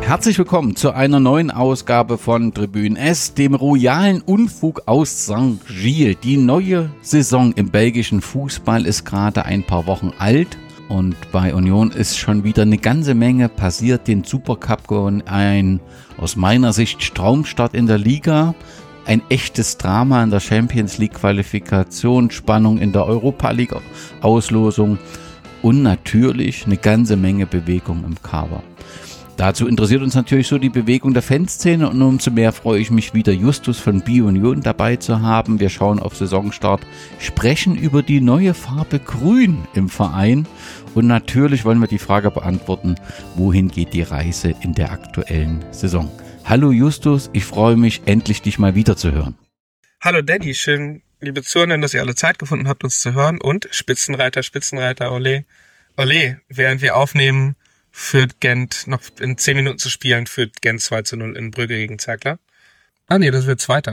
Herzlich willkommen zu einer neuen Ausgabe von Tribüne S, dem royalen Unfug aus St. Gilles. Die neue Saison im belgischen Fußball ist gerade ein paar Wochen alt und bei Union ist schon wieder eine ganze Menge passiert. Den Supercup gewonnen, ein aus meiner Sicht Traumstart in der Liga, ein echtes Drama in der Champions League Qualifikation, Spannung in der Europa League Auslosung und natürlich eine ganze Menge Bewegung im Kader. Dazu interessiert uns natürlich so die Bewegung der Fanszene und umso mehr freue ich mich wieder, Justus von BioUnion dabei zu haben. Wir schauen auf Saisonstart, sprechen über die neue Farbe Grün im Verein und natürlich wollen wir die Frage beantworten, wohin geht die Reise in der aktuellen Saison. Hallo Justus, ich freue mich, endlich dich mal wieder zu hören. Hallo Danny, schön, liebe Zuhörer, dass ihr alle Zeit gefunden habt, uns zu hören und Spitzenreiter, ole, ole, während wir aufnehmen, führt Gent noch in 10 Minuten zu spielen, führt Gent 2-0 in Brügge gegen Zerkler. Ah nee, das wird Zweiter.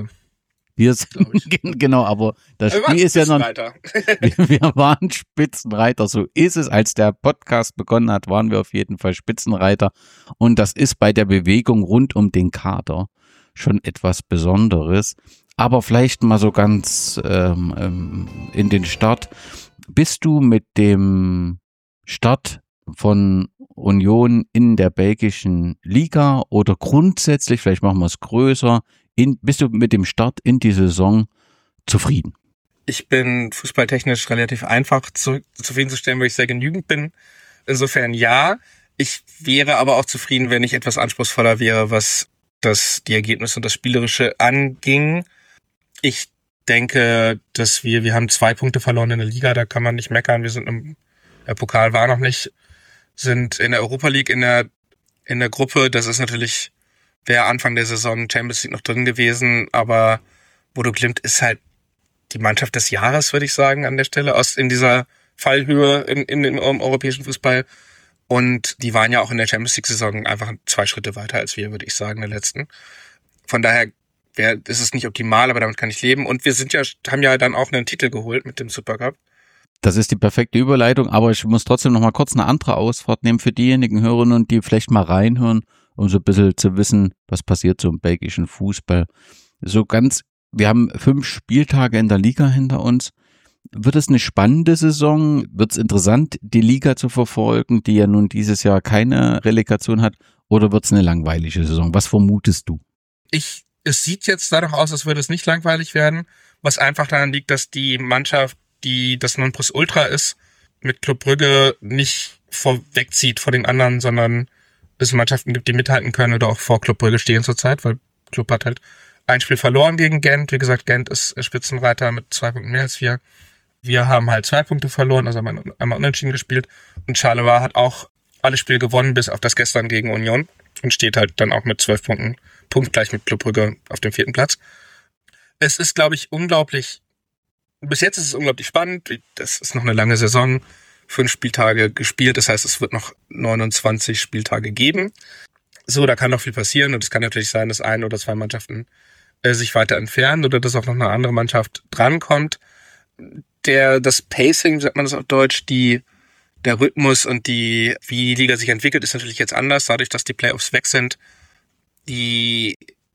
Genau, aber das Spiel ist ja noch... Wir waren Spitzenreiter, so ist es. Als der Podcast begonnen hat, waren wir auf jeden Fall Spitzenreiter. Und das ist bei der Bewegung rund um den Kader schon etwas Besonderes. Aber vielleicht mal so ganz in den Start. Bist du mit dem Start von Union in der belgischen Liga oder grundsätzlich, vielleicht machen wir es größer, bist du mit dem Start in die Saison zufrieden? Ich bin fußballtechnisch relativ einfach zufriedenzustellen, weil ich sehr genügend bin. Insofern ja. Ich wäre aber auch zufrieden, wenn ich etwas anspruchsvoller wäre, was die Ergebnisse und das Spielerische anging. Ich denke, dass wir haben 2 Punkte verloren in der Liga, da kann man nicht meckern. Wir sind der Pokal war noch nicht, sind in der Europa League in der Gruppe. Das ist natürlich, wäre Anfang der Saison Champions League noch drin gewesen, aber Bodo Glimt ist halt die Mannschaft des Jahres, würde ich sagen, an der Stelle, in dieser Fallhöhe im europäischen Fußball. Und die waren ja auch in der Champions League Saison einfach 2 Schritte weiter als wir, würde ich sagen, der letzten. Von daher ist es nicht optimal, aber damit kann ich leben. Und wir haben ja dann auch einen Titel geholt mit dem Supercup. Das ist die perfekte Überleitung, aber ich muss trotzdem noch mal kurz eine andere Ausfahrt nehmen für diejenigen Hörerinnen, die vielleicht mal reinhören, um so ein bisschen zu wissen, was passiert so im belgischen Fußball. Wir haben 5 Spieltage in der Liga hinter uns. Wird es eine spannende Saison? Wird es interessant, die Liga zu verfolgen, die ja nun dieses Jahr keine Relegation hat? Oder wird es eine langweilige Saison? Was vermutest du? Es sieht jetzt dadurch aus, als würde es nicht langweilig werden, was einfach daran liegt, dass die Mannschaft, die das Nonplusultra ist, mit Club Brügge nicht vorwegzieht vor den anderen, sondern es Mannschaften gibt, die mithalten können oder auch vor Club Brügge stehen zurzeit, weil Club hat halt ein Spiel verloren gegen Gent. Wie gesagt, Gent ist Spitzenreiter mit 2 Punkten mehr als wir. Wir haben halt 2 Punkte verloren, also haben einmal unentschieden gespielt. Und Charleroi hat auch alle Spiele gewonnen, bis auf das gestern gegen Union und steht halt dann auch mit 12 Punkten, punktgleich mit Club Brügge auf dem 4. Platz. Es ist, glaube ich, bis jetzt ist es unglaublich spannend. Das ist noch eine lange Saison, 5 Spieltage gespielt. Das heißt, es wird noch 29 Spieltage geben. So, da kann noch viel passieren. Und es kann natürlich sein, dass 1 oder 2 Mannschaften sich weiter entfernen oder dass auch noch eine andere Mannschaft drankommt. Das Pacing, sagt man das auf Deutsch, der Rhythmus und wie die Liga sich entwickelt, ist natürlich jetzt anders. Dadurch, dass die Playoffs weg sind, die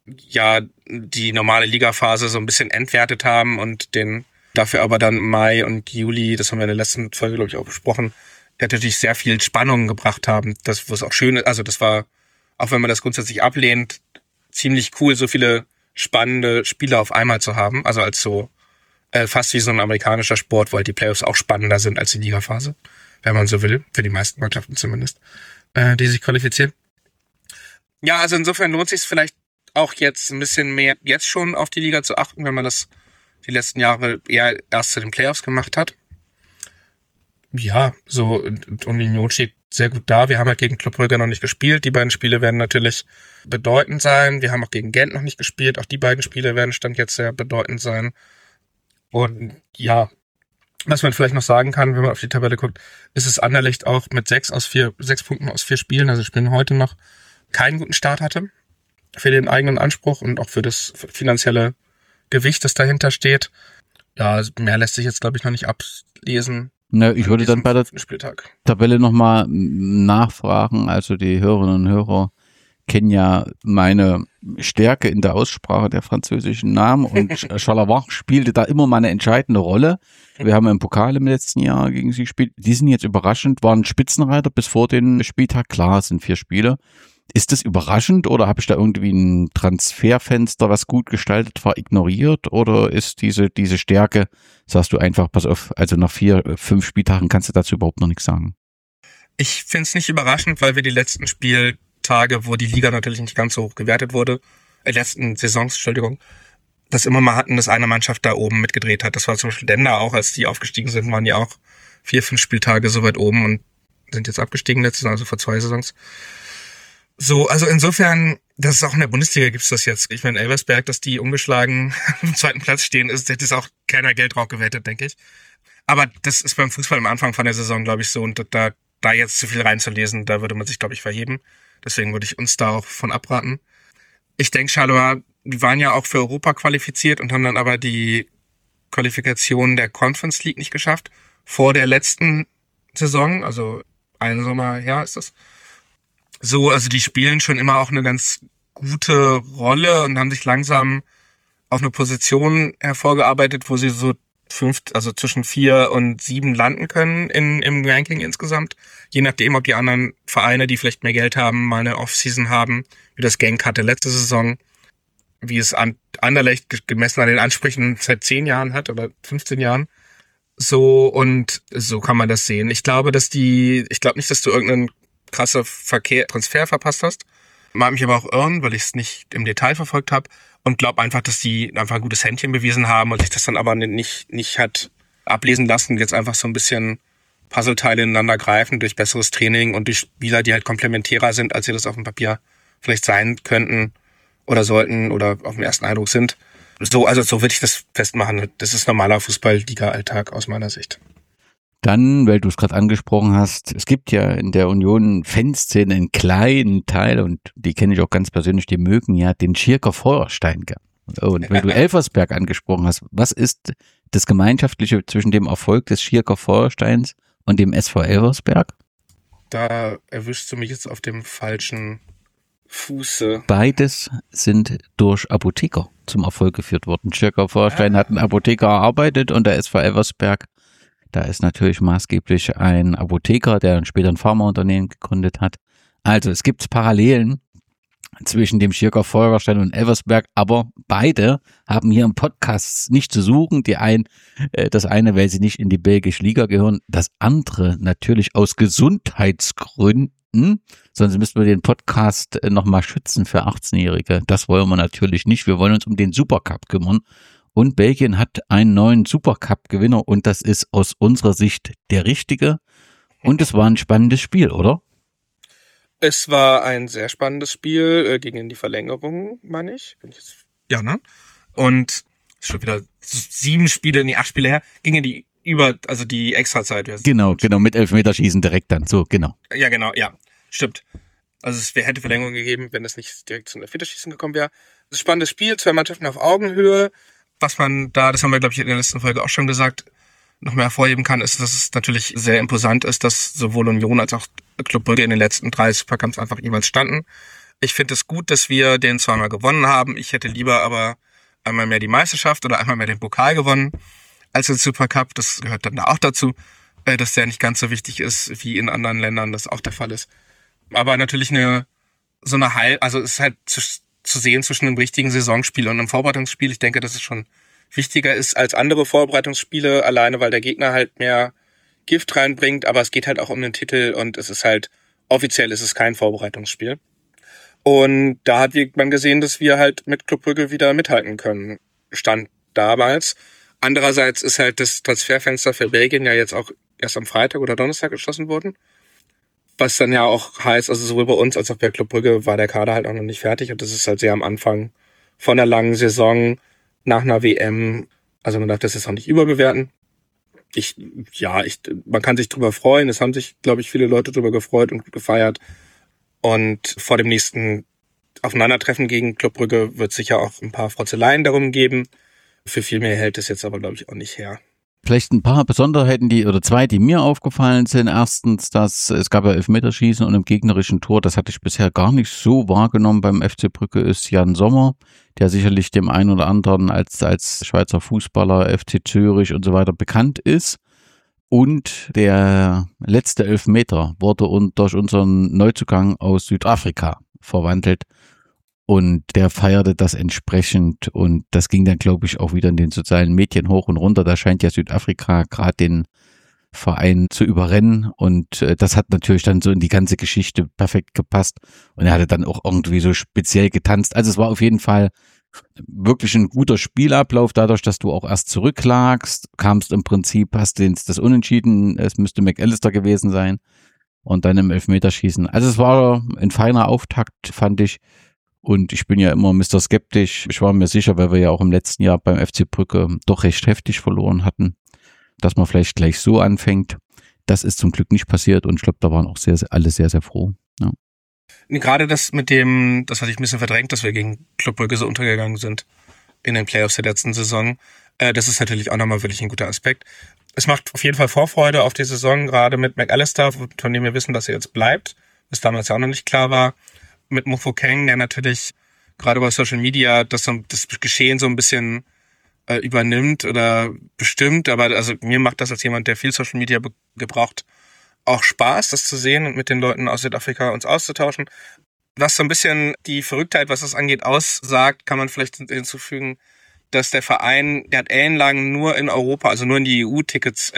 normale Ligaphase so ein bisschen entwertet haben und dafür aber dann Mai und Juli, das haben wir in der letzten Folge, glaube ich, auch besprochen, natürlich sehr viel Spannung gebracht haben. Das, was auch schön ist, also das war, auch wenn man das grundsätzlich ablehnt, ziemlich cool, so viele spannende Spiele auf einmal zu haben. Also als so fast wie so ein amerikanischer Sport, wo halt die Playoffs auch spannender sind als die Ligaphase, wenn man so will, für die meisten Mannschaften zumindest, die sich qualifizieren. Ja, also insofern lohnt sich es vielleicht auch jetzt ein bisschen mehr, jetzt schon auf die Liga zu achten, wenn man das die letzten Jahre eher erst zu den Playoffs gemacht hat. Ja, so, und Union steht sehr gut da. Wir haben halt gegen Club Brügge noch nicht gespielt. Die beiden Spiele werden natürlich bedeutend sein. Wir haben auch gegen Gent noch nicht gespielt. Auch die beiden Spiele werden Stand jetzt sehr bedeutend sein. Und ja, was man vielleicht noch sagen kann, wenn man auf die Tabelle guckt, ist es Anderlecht auch mit 6 Punkten aus 4 Spielen, also Spielen heute noch, keinen guten Start hatte. Für den eigenen Anspruch und auch für das finanzielle Gewicht, das dahinter steht. Ja, mehr lässt sich jetzt, glaube ich, noch nicht ablesen. Ne, ich würde dann bei der Spieltag. Tabelle nochmal nachfragen, also die Hörerinnen und Hörer kenne ja meine Stärke in der Aussprache der französischen Namen und Charleroi spielte da immer mal eine entscheidende Rolle. Wir haben im Pokal im letzten Jahr gegen sie gespielt. Die sind jetzt überraschend, waren Spitzenreiter bis vor den Spieltag. Klar, es sind 4 Spiele. Ist das überraschend oder habe ich da irgendwie ein Transferfenster, was gut gestaltet war, ignoriert? Oder ist diese Stärke, sagst du einfach, pass auf, also nach 4, 5 Spieltagen kannst du dazu überhaupt noch nichts sagen? Ich finde es nicht überraschend, weil wir die letzten Spieltage, wo die Liga natürlich nicht ganz so hoch gewertet wurde, letzten Saisons, Entschuldigung, das immer mal hatten, dass eine Mannschaft da oben mitgedreht hat. Das war zum Beispiel Dender auch, als die aufgestiegen sind, waren die auch 4, 5 Spieltage so weit oben und sind jetzt abgestiegen letztes Jahr, also vor 2 Saisons. So, also insofern, das ist auch in der Bundesliga gibt's das jetzt. Ich meine, Elversberg, dass die ungeschlagen am 2. Platz stehen, hätte es auch keiner Geld drauf gewettet, denke ich. Aber das ist beim Fußball am Anfang von der Saison, glaube ich, so. Und da jetzt zu viel reinzulesen, da würde man sich, glaube ich, verheben. Deswegen würde ich uns da auch von abraten. Ich denke, Charleroi, die waren ja auch für Europa qualifiziert und haben dann aber die Qualifikation der Conference League nicht geschafft. Vor der letzten Saison, also einen Sommer her ist das. So, also die spielen schon immer auch eine ganz gute Rolle und haben sich langsam auf eine Position hervorgearbeitet, wo sie so also zwischen 4 und 7 landen können im Ranking insgesamt. Je nachdem, ob die anderen Vereine, die vielleicht mehr Geld haben, mal eine Offseason haben, wie das Genk hatte letzte Saison, wie es Anderlecht gemessen an den Ansprüchen seit 10 Jahren hat oder 15 Jahren. So, und so kann man das sehen. Ich glaube nicht, dass du irgendeinen krasse Transfer verpasst hast. Mag mich aber auch irren, weil ich es nicht im Detail verfolgt habe und glaube einfach, dass die einfach ein gutes Händchen bewiesen haben und sich das dann aber nicht hat ablesen lassen, jetzt einfach so ein bisschen Puzzleteile ineinander greifen durch besseres Training und durch Spieler, die halt komplementärer sind, als sie das auf dem Papier vielleicht sein könnten oder sollten oder auf den ersten Eindruck sind. So würde ich das festmachen. Das ist normaler Fußball-Liga-Alltag aus meiner Sicht. Dann, weil du es gerade angesprochen hast, es gibt ja in der Union Fanszene einen kleinen Teil, und die kenne ich auch ganz persönlich, die mögen ja den Schierker Feuerstein gern. Und wenn du Elversberg angesprochen hast, was ist das Gemeinschaftliche zwischen dem Erfolg des Schierker Feuersteins und dem SV Elversberg? Da erwischst du mich jetzt auf dem falschen Fuße. Beides sind durch Apotheker zum Erfolg geführt worden. Schierker Feuerstein hat einen Apotheker erarbeitet und der SV Elversberg, da ist natürlich maßgeblich ein Apotheker, der dann später ein Pharmaunternehmen gegründet hat. Also es gibt Parallelen zwischen dem Schierker Feuerstein und Elversberg, aber beide haben hier im Podcast nicht zu suchen. Das eine, weil sie nicht in die belgische Liga gehören, das andere natürlich aus Gesundheitsgründen, sonst müssten wir den Podcast nochmal schützen für 18-Jährige. Das wollen wir natürlich nicht. Wir wollen uns um den Supercup kümmern. Und Belgien hat einen neuen Supercup-Gewinner und das ist aus unserer Sicht der richtige. Und es war ein spannendes Spiel, oder? Es war ein sehr spannendes Spiel, ging in die Verlängerung, meine ich. Ja, ne? Und schon wieder 8 Spiele her, ging in die die Extrazeit. Genau, mit Elfmeterschießen direkt dann, so, genau. Ja, genau, ja, stimmt. Also es hätte Verlängerung gegeben, wenn es nicht direkt zum Elfmeterschießen gekommen wäre. Das spannendes Spiel, 2 Mannschaften auf Augenhöhe. Was man da, das haben wir, glaube ich, in der letzten Folge auch schon gesagt, noch mehr hervorheben kann, ist, dass es natürlich sehr imposant ist, dass sowohl Union als auch Club Brügge in den letzten 3 Supercups einfach jeweils standen. Ich finde es gut, dass wir den zweimal gewonnen haben. Ich hätte lieber aber einmal mehr die Meisterschaft oder einmal mehr den Pokal gewonnen als den Supercup. Das gehört dann da auch dazu, dass der nicht ganz so wichtig ist, wie in anderen Ländern das auch der Fall ist. Aber natürlich es ist halt zu sehen zwischen einem richtigen Saisonspiel und einem Vorbereitungsspiel. Ich denke, dass es schon wichtiger ist als andere Vorbereitungsspiele, alleine weil der Gegner halt mehr Gift reinbringt, aber es geht halt auch um den Titel und es ist halt, offiziell ist es kein Vorbereitungsspiel. Und da hat man gesehen, dass wir halt mit Club Brügge wieder mithalten können. Stand damals. Andererseits ist halt das Transferfenster für Belgien ja jetzt auch erst am Freitag oder Donnerstag geschlossen worden. Was dann ja auch heißt, also sowohl bei uns als auch bei Club Brügge war der Kader halt auch noch nicht fertig und das ist halt sehr am Anfang von einer langen Saison nach einer WM. Also man darf das jetzt auch nicht überbewerten. Man kann sich drüber freuen. Es haben sich, glaube ich, viele Leute drüber gefreut und gefeiert. Und vor dem nächsten Aufeinandertreffen gegen Club Brügge wird es sicher auch ein paar Frotzeleien darum geben. Für viel mehr hält es jetzt aber, glaube ich, auch nicht her. Vielleicht ein paar Besonderheiten, zwei, die mir aufgefallen sind. Erstens, dass es gab ja Elfmeterschießen und im gegnerischen Tor, das hatte ich bisher gar nicht so wahrgenommen beim FC Brügge, ist Jan Sommer, der sicherlich dem einen oder anderen als Schweizer Fußballer, FC Zürich und so weiter bekannt ist. Und der letzte Elfmeter wurde durch unseren Neuzugang aus Südafrika verwandelt. Und der feierte das entsprechend und das ging dann, glaube ich, auch wieder in den sozialen Medien hoch und runter. Da scheint ja Südafrika gerade den Verein zu überrennen und das hat natürlich dann so in die ganze Geschichte perfekt gepasst und er hatte dann auch irgendwie so speziell getanzt. Also es war auf jeden Fall wirklich ein guter Spielablauf, dadurch, dass du auch erst zurücklagst, kamst im Prinzip, hast das Unentschieden, es müsste McAllister gewesen sein und dann im Elfmeterschießen. Also es war ein feiner Auftakt, fand ich. Und ich bin ja immer Mr. Skeptisch. Ich war mir sicher, weil wir ja auch im letzten Jahr beim FC Brügge doch recht heftig verloren hatten, dass man vielleicht gleich so anfängt. Das ist zum Glück nicht passiert und ich glaube, da waren auch alle sehr, sehr froh. Ja. Gerade das das hatte ich ein bisschen verdrängt, dass wir gegen Club Brügge so untergegangen sind in den Playoffs der letzten Saison. Das ist natürlich auch nochmal wirklich ein guter Aspekt. Es macht auf jeden Fall Vorfreude auf die Saison, gerade mit McAllister, von dem wir wissen, dass er jetzt bleibt, was damals ja auch noch nicht klar war. Mit Mofokeng, der natürlich gerade bei Social Media das Geschehen so ein bisschen übernimmt oder bestimmt. Aber also mir macht das als jemand, der viel Social Media gebraucht, auch Spaß, das zu sehen und mit den Leuten aus Südafrika uns auszutauschen. Was so ein bisschen die Verrücktheit, was das angeht, aussagt, kann man vielleicht hinzufügen, dass der Verein, der hat ellenlang nur in Europa, also nur in die EU-Tickets,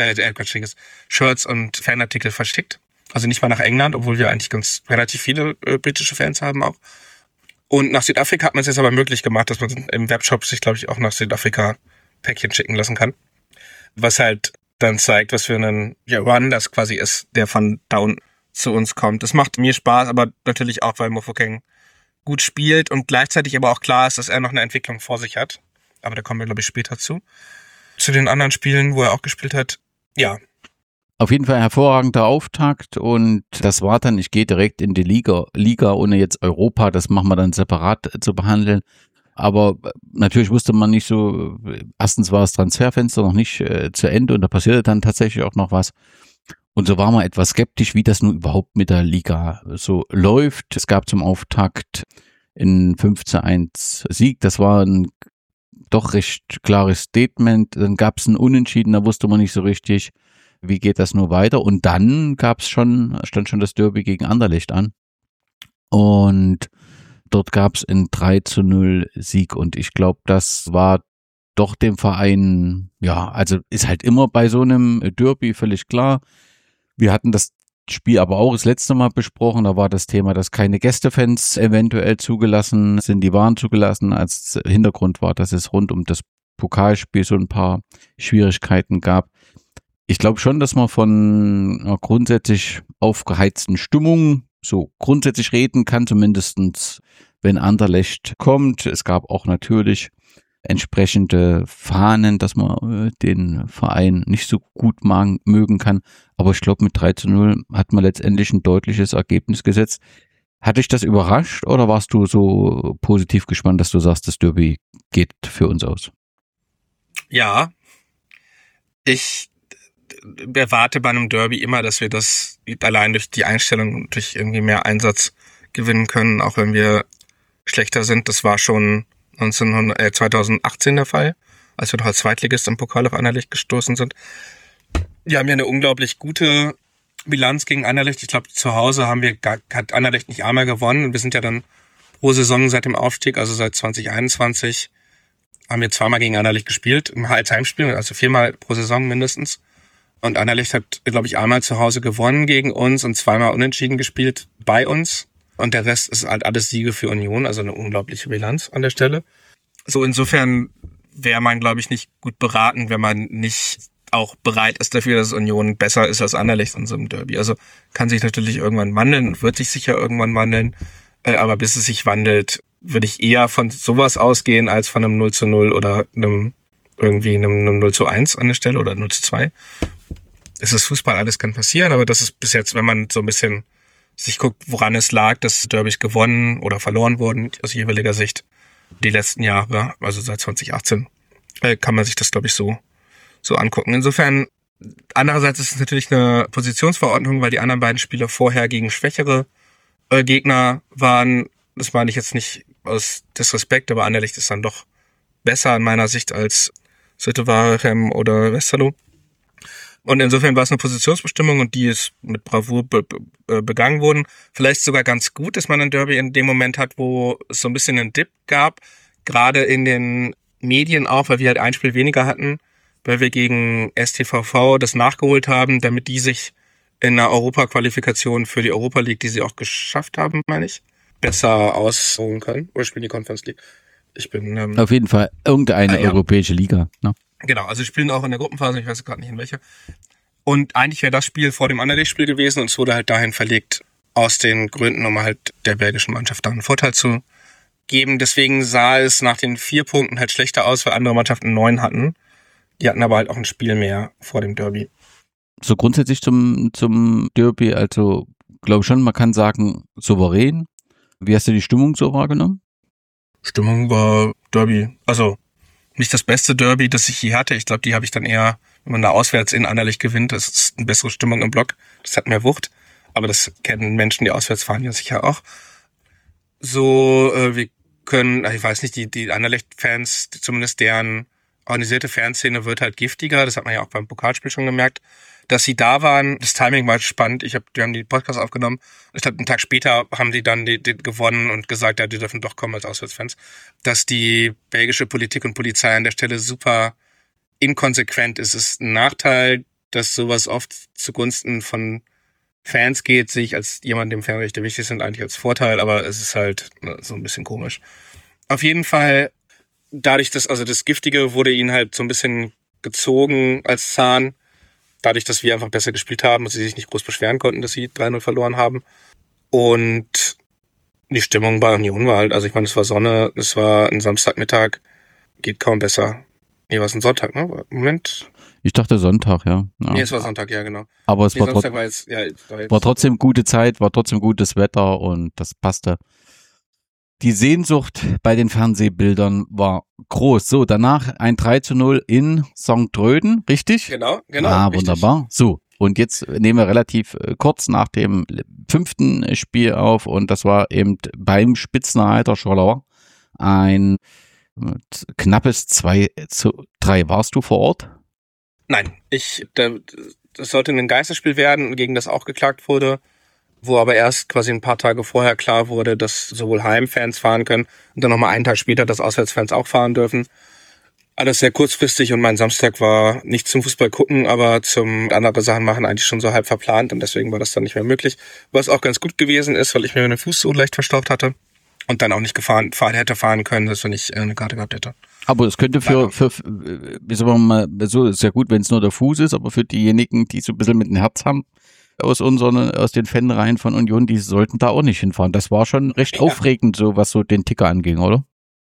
Shirts und Fanartikel verschickt. Also nicht mal nach England, obwohl wir eigentlich relativ viele britische Fans haben auch. Und nach Südafrika hat man es jetzt aber möglich gemacht, dass man im Webshop sich, glaube ich, auch nach Südafrika Päckchen schicken lassen kann. Was halt dann zeigt, was für einen Run das quasi ist, der von down zu uns kommt. Das macht mir Spaß, aber natürlich auch, weil Mofokeng gut spielt und gleichzeitig aber auch klar ist, dass er noch eine Entwicklung vor sich hat. Aber da kommen wir, glaube ich, später zu. Zu den anderen Spielen, wo er auch gespielt hat, ja. Auf jeden Fall hervorragender Auftakt und das war dann, ich gehe direkt in die Liga ohne jetzt Europa, das machen wir dann separat zu behandeln. Aber natürlich wusste man nicht so, erstens war das Transferfenster noch nicht zu Ende und da passierte dann tatsächlich auch noch was. Und so war man etwas skeptisch, wie das nun überhaupt mit der Liga so läuft. Es gab zum Auftakt einen 5:1 Sieg, das war ein doch recht klares Statement. Dann gab es ein Unentschieden, da wusste man nicht so richtig, wie geht das nur weiter? Und dann stand schon das Derby gegen Anderlecht an. Und dort gab es einen 3:0 Sieg. Und ich glaube, das war doch dem Verein, ja, also ist halt immer bei so einem Derby völlig klar. Wir hatten das Spiel aber auch das letzte Mal besprochen. Da war das Thema, dass keine Gästefans eventuell zugelassen sind. Die waren zugelassen. Als Hintergrund war, dass es rund um das Pokalspiel so ein paar Schwierigkeiten gab. Ich glaube schon, dass man von einer grundsätzlich aufgeheizten Stimmung so grundsätzlich reden kann, zumindestens wenn Anderlecht kommt. Es gab auch natürlich entsprechende Fahnen, dass man den Verein nicht so gut mögen kann. Aber ich glaube, mit 3:0 hat man letztendlich ein deutliches Ergebnis gesetzt. Hat dich das überrascht oder warst du so positiv gespannt, dass du sagst, das Derby geht für uns aus? Ja, ich erwarte bei einem Derby immer, dass wir das allein durch die Einstellung, durch irgendwie mehr Einsatz gewinnen können, auch wenn wir schlechter sind. Das war schon 2018 der Fall, als wir noch als Zweitligist im Pokal auf Anderlecht gestoßen sind. Wir haben ja eine unglaublich gute Bilanz gegen Anderlecht. Ich glaube, zu Hause hat Anderlecht nicht einmal gewonnen. Wir sind ja dann pro Saison seit dem Aufstieg, also seit 2021, haben wir zweimal gegen Anderlecht gespielt, als Heimspiel, also 4-mal pro Saison mindestens. Und Anderlecht hat, glaube ich, einmal zu Hause gewonnen gegen uns und 2-mal unentschieden gespielt bei uns. Und der Rest ist halt alles Siege für Union, also eine unglaubliche Bilanz an der Stelle. So insofern wäre man, glaube ich, nicht gut beraten, wenn man nicht auch bereit ist dafür, dass Union besser ist als Anderlecht in so einem Derby. Also kann sich natürlich irgendwann wandeln und wird sich sicher irgendwann wandeln. Aber bis es sich wandelt, würde ich eher von sowas ausgehen, als von einem 0:0 oder einem 0:1 an der Stelle oder 0:2. Es ist Fußball, alles kann passieren, aber das ist bis jetzt, wenn man so ein bisschen sich guckt, woran es lag, dass Derbys gewonnen oder verloren wurden, aus jeweiliger Sicht, die letzten Jahre, also seit 2018, kann man sich das, glaube ich, so so angucken. Insofern, andererseits ist es natürlich eine Positionsverordnung, weil die anderen beiden Spiele vorher gegen schwächere Gegner waren. Das meine ich jetzt nicht aus Disrespekt, aber Anderlecht ist dann doch besser in meiner Sicht als Sitte-Waregem oder Westerlo. Und insofern war es eine Positionsbestimmung und die ist mit Bravour begangen worden. Vielleicht sogar ganz gut, dass man ein Derby in dem Moment hat, wo es so ein bisschen einen Dip gab. Gerade in den Medien auch, weil wir halt ein Spiel weniger hatten, weil wir gegen STVV das nachgeholt haben, damit die sich in einer Europaqualifikation für die Europa League, die sie auch geschafft haben, meine ich, besser ausholen können. Oder spielen die Conference League? Ich bin auf jeden Fall irgendeine europäische Liga. Ne? Genau, also spielen auch in der Gruppenphase, ich weiß gerade nicht in welcher. Und eigentlich wäre das Spiel vor dem Anderlecht-Spiel gewesen und es wurde halt dahin verlegt, aus den Gründen, um halt der belgischen Mannschaft da einen Vorteil zu geben. Deswegen sah es nach den 4 Punkten halt schlechter aus, weil andere Mannschaften 9 hatten. Die hatten aber halt auch ein Spiel mehr vor dem Derby. So grundsätzlich zum Derby, also glaube schon, man kann sagen, souverän. Wie hast du die Stimmung so wahrgenommen? Stimmung war Derby, also nicht das beste Derby, das ich je hatte. Ich glaube, die habe ich dann eher, wenn man da auswärts in Anderlecht gewinnt, das ist eine bessere Stimmung im Block. Das hat mehr Wucht. Aber das kennen Menschen, die auswärts fahren, ja sicher auch. So, wir können, ich weiß nicht, die Anderlecht-Fans, zumindest deren organisierte Fanszene wird halt giftiger. Das hat man ja auch beim Pokalspiel schon gemerkt, dass sie da waren. Das Timing war spannend. Wir haben die Podcast aufgenommen. Ich glaube, einen Tag später haben die dann die gewonnen und gesagt, ja, die dürfen doch kommen als Auswärtsfans. Dass die belgische Politik und Polizei an der Stelle super inkonsequent ist, ist ein Nachteil, dass sowas oft zugunsten von Fans geht, sehe ich als jemand, dem Fanrechte wichtig sind, eigentlich als Vorteil, aber es ist halt so ein bisschen komisch. Auf jeden Fall, dadurch, dass, also das Giftige wurde ihnen halt so ein bisschen gezogen als Zahn, dadurch, dass wir einfach besser gespielt haben und sie sich nicht groß beschweren konnten, dass sie 3-0 verloren haben. Und die Stimmung bei Union war halt, also ich meine, es war Sonne, es war ein Samstagmittag, geht kaum besser. Nee, war es ein Sonntag, ne? Moment. Ich dachte Sonntag, ja. Nee, es war Sonntag, ja, genau. Aber es war trotzdem gute Zeit, war trotzdem gutes Wetter und das passte. Die Sehnsucht bei den Fernsehbildern war groß. So, danach ein 3-0 in St. Tröden, richtig? Genau. Ah, wunderbar. So, und jetzt nehmen wir relativ kurz nach dem 5. Spiel auf und das war eben beim Spitzenreiter Scholler ein knappes 2-3. Warst du vor Ort? Nein, das sollte ein Geisterspiel werden, gegen das auch geklagt wurde, wo aber erst quasi ein paar Tage vorher klar wurde, dass sowohl Heimfans fahren können und dann nochmal einen Tag später, dass Auswärtsfans auch fahren dürfen. Alles sehr kurzfristig und mein Samstag war nicht zum Fußball gucken, aber zum andere Sachen machen eigentlich schon so halb verplant und deswegen war das dann nicht mehr möglich. Was auch ganz gut gewesen ist, weil ich mir den Fuß so leicht verstaucht hatte und dann auch nicht hätte fahren können, dass wenn ich eine Karte gehabt hätte. Aber es könnte für wie soll man mal, so ist ja gut, wenn es nur der Fuß ist, aber für diejenigen, die so ein bisschen mit dem Herz haben, aus den Fanreihen von Union, die sollten da auch nicht hinfahren. Das war schon recht aufregend, so was so den Ticker anging, oder?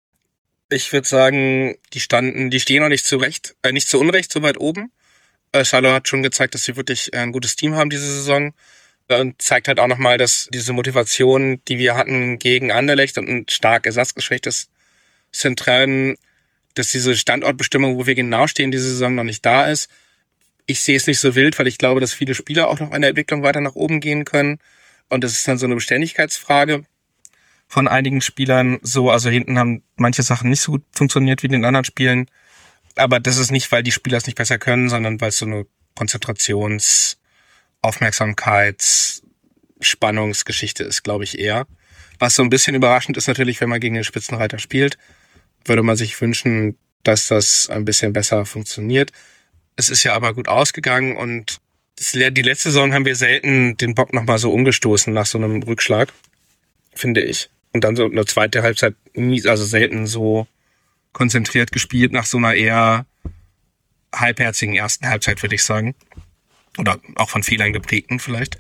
Ich würde sagen, die stehen noch nicht zu Unrecht so weit oben. Charleroi hat schon gezeigt, dass sie wirklich ein gutes Team haben diese Saison und zeigt halt auch nochmal, dass diese Motivation, die wir hatten gegen Anderlecht und ein stark ersatzgeschwächtes Zentralen, dass diese Standortbestimmung, wo wir genau stehen, diese Saison noch nicht da ist. Ich sehe es nicht so wild, weil ich glaube, dass viele Spieler auch noch in der Entwicklung weiter nach oben gehen können. Und das ist dann so eine Beständigkeitsfrage von einigen Spielern. So, also hinten haben manche Sachen nicht so gut funktioniert wie in den anderen Spielen. Aber das ist nicht, weil die Spieler es nicht besser können, sondern weil es so eine Konzentrations-, Aufmerksamkeits-, Spannungsgeschichte ist, glaube ich eher. Was so ein bisschen überraschend ist natürlich, wenn man gegen den Spitzenreiter spielt, würde man sich wünschen, dass das ein bisschen besser funktioniert. Es ist ja aber gut ausgegangen und die letzte Saison haben wir selten den Bock nochmal so umgestoßen nach so einem Rückschlag, finde ich. Und dann so eine zweite Halbzeit selten so konzentriert gespielt nach so einer eher halbherzigen ersten Halbzeit, würde ich sagen. Oder auch von Fehlern geprägten vielleicht.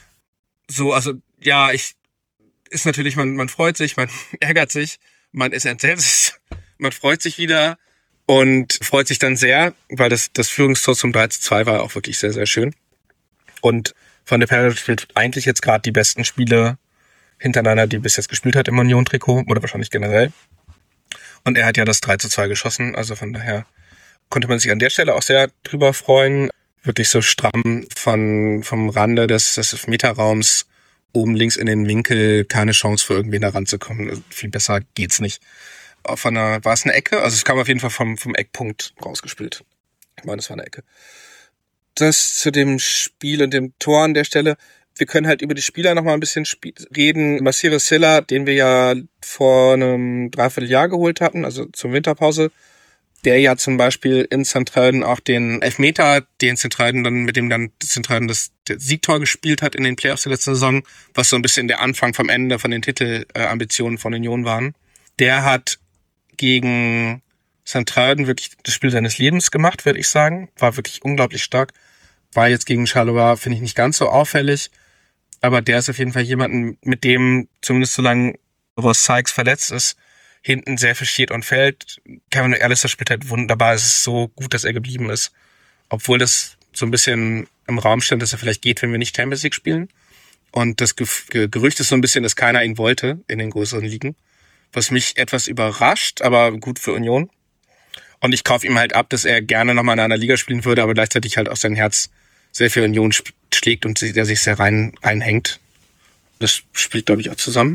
So, also ja, ist natürlich, man freut sich, man ärgert sich, man ist entsetzt, man freut sich wieder und freut sich dann sehr, weil das Führungstor zum 3-2 war auch wirklich sehr, sehr schön. Und Van der Perre spielt eigentlich jetzt gerade die besten Spiele hintereinander, die bis jetzt gespielt hat im Union-Trikot oder wahrscheinlich generell. Und er hat ja das 3-2 geschossen, also von daher. konnte man sich an der Stelle auch sehr drüber freuen. Wirklich so stramm vom Rande des Elfmeterraums oben links in den Winkel, keine Chance für irgendwen da ranzukommen. Also viel besser geht's nicht. War es eine Ecke? Also es kam auf jeden Fall vom Eckpunkt rausgespielt. Ich meine, das war eine Ecke. Das zu dem Spiel und dem Tor an der Stelle. Wir können halt über die Spieler noch mal ein bisschen reden. Masire Silla, den wir ja vor einem Dreivierteljahr geholt hatten, also zur Winterpause, der ja zum Beispiel in Sint-Truiden auch den Elfmeter, mit dem dann Sint-Truiden das Siegtor gespielt hat in den Playoffs der letzten Saison, was so ein bisschen der Anfang vom Ende von den Titelambitionen von Union waren. Der hat gegen Sint-Truiden wirklich das Spiel seines Lebens gemacht, würde ich sagen. War wirklich unglaublich stark. War jetzt gegen Charleroi, finde ich, nicht ganz so auffällig. Aber der ist auf jeden Fall jemanden, mit dem, zumindest solange Ross Sykes verletzt ist, hinten sehr viel steht und fällt. Kevin McAllister spielt halt wunderbar. Es ist so gut, dass er geblieben ist. Obwohl das so ein bisschen im Raum stand, dass er vielleicht geht, wenn wir nicht Champions League spielen. Und das Gerücht ist so ein bisschen, dass keiner ihn wollte in den größeren Ligen. Was mich etwas überrascht, aber gut für Union. Und ich kaufe ihm halt ab, dass er gerne nochmal in einer Liga spielen würde, aber gleichzeitig halt auch sein Herz sehr für Union schlägt und der sich sehr reinhängt. Das spielt, glaube ich, auch zusammen.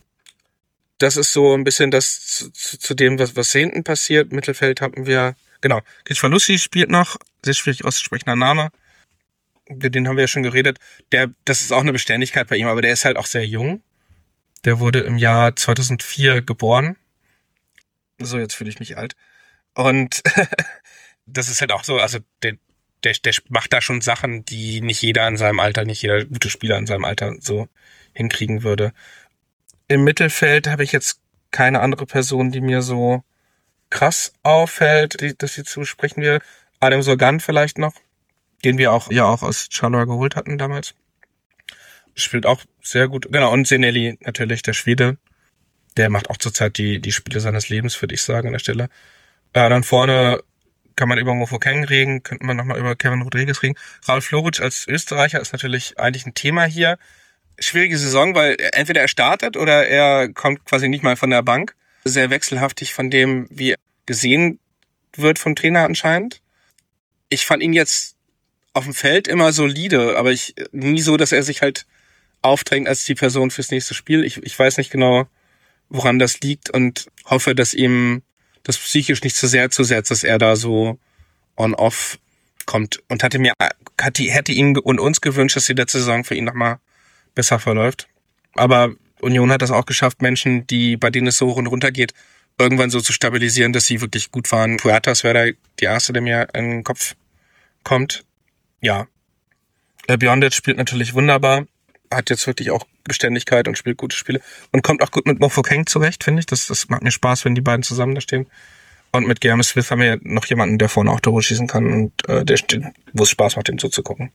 Das ist so ein bisschen das zu dem, was hinten passiert. Mittelfeld haben wir, genau, Kitschfalussi spielt noch, sehr schwierig auszusprechender Name. Über den haben wir ja schon geredet. Das ist auch eine Beständigkeit bei ihm, aber der ist halt auch sehr jung. Der wurde im Jahr 2004 geboren. So, jetzt fühle ich mich alt. Und das ist halt auch so, also der macht da schon Sachen, die nicht jeder gute Spieler in seinem Alter so hinkriegen würde. Im Mittelfeld habe ich jetzt keine andere Person, die mir so krass auffällt, dass sie zu sprechen wäre. Adem Sorgan vielleicht noch, den wir auch aus Charleroi geholt hatten damals. Spielt auch sehr gut. Genau, und Seneli natürlich, der Schwede. Der macht auch zurzeit die Spiele seines Lebens, würde ich sagen, an der Stelle. Dann vorne kann man über Mofokeng reden, könnte man nochmal über Kevin Rodriguez reden. Raul Floric als Österreicher ist natürlich eigentlich ein Thema hier. Schwierige Saison, weil entweder er startet oder er kommt quasi nicht mal von der Bank. Sehr wechselhaftig von dem, wie gesehen wird vom Trainer anscheinend. Ich fand ihn jetzt auf dem Feld immer solide, aber nie so, dass er sich halt aufdrängt als die Person fürs nächste Spiel. Ich weiß nicht genau, woran das liegt und hoffe, dass ihm das psychisch nicht zu sehr zusetzt, dass er da so on-off kommt. Und hätte ihm und uns gewünscht, dass die letzte Saison für ihn nochmal besser verläuft. Aber Union hat das auch geschafft, Menschen, bei denen es so hoch und runter geht, irgendwann so zu stabilisieren, dass sie wirklich gut waren. Puertas wäre da die erste, der mir in den Kopf kommt. Ja. Biondic spielt natürlich wunderbar, hat jetzt wirklich auch Beständigkeit und spielt gute Spiele und kommt auch gut mit Mofokeng zurecht, finde ich. Das macht mir Spaß, wenn die beiden zusammen da stehen. Und mit Guilherme Smith haben wir ja noch jemanden, der vorne auch Tore schießen kann und wo es Spaß macht, dem zuzugucken.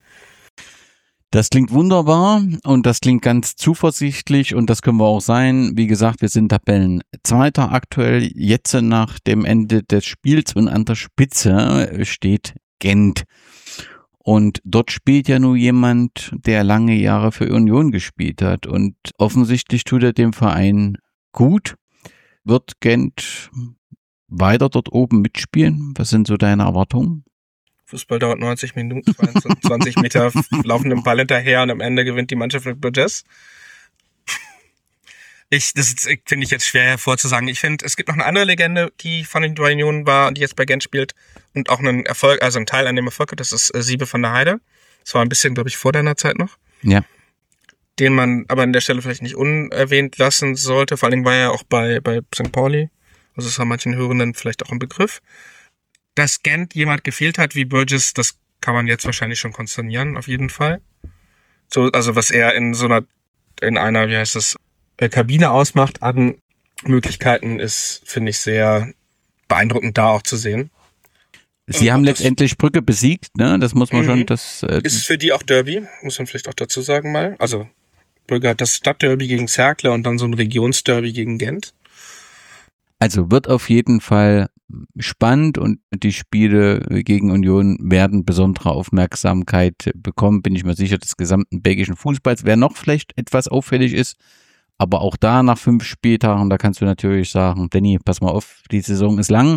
Das klingt wunderbar und das klingt ganz zuversichtlich und das können wir auch sein. Wie gesagt, wir sind Tabellenzweiter aktuell. Jetzt nach dem Ende des Spiels und an der Spitze steht Gent. Und dort spielt ja nur jemand, der lange Jahre für Union gespielt hat. Und offensichtlich tut er dem Verein gut. Wird Gent weiter dort oben mitspielen? Was sind so deine Erwartungen? Fußball dauert 90 Minuten, 20 Meter laufen dem Ball hinterher und am Ende gewinnt die Mannschaft mit Burgess. Das finde ich jetzt schwer hervorzusagen. Ich finde, es gibt noch eine andere Legende, die von den Union war und die jetzt bei Gent spielt und auch einen Erfolg, also einen Teil an dem Erfolg hat. Das ist Siebe van der Heide. Das war ein bisschen, glaube ich, vor deiner Zeit noch. Ja. Den man aber an der Stelle vielleicht nicht unerwähnt lassen sollte. Vor allen Dingen war er auch bei St. Pauli. Also ist ja manchen Hörenden vielleicht auch ein Begriff. Dass Gent jemand gefehlt hat wie Burgess, das kann man jetzt wahrscheinlich schon konsternieren, auf jeden Fall. So, also was er in einer, Kabine ausmacht an Möglichkeiten ist, finde ich, sehr beeindruckend da auch zu sehen. Sie haben letztendlich Brügge besiegt, ne? Das muss man schon, ist für die auch Derby, muss man vielleicht auch dazu sagen mal. Also Brügge hat das Stadtderby gegen Cercle und dann so ein Regionsderby gegen Gent. Also wird auf jeden Fall spannend und die Spiele gegen Union werden besondere Aufmerksamkeit bekommen, bin ich mir sicher, des gesamten belgischen Fußballs. Wer noch vielleicht etwas auffällig ist, aber auch da nach 5 Spieltagen, da kannst du natürlich sagen, Danny, pass mal auf, die Saison ist lang,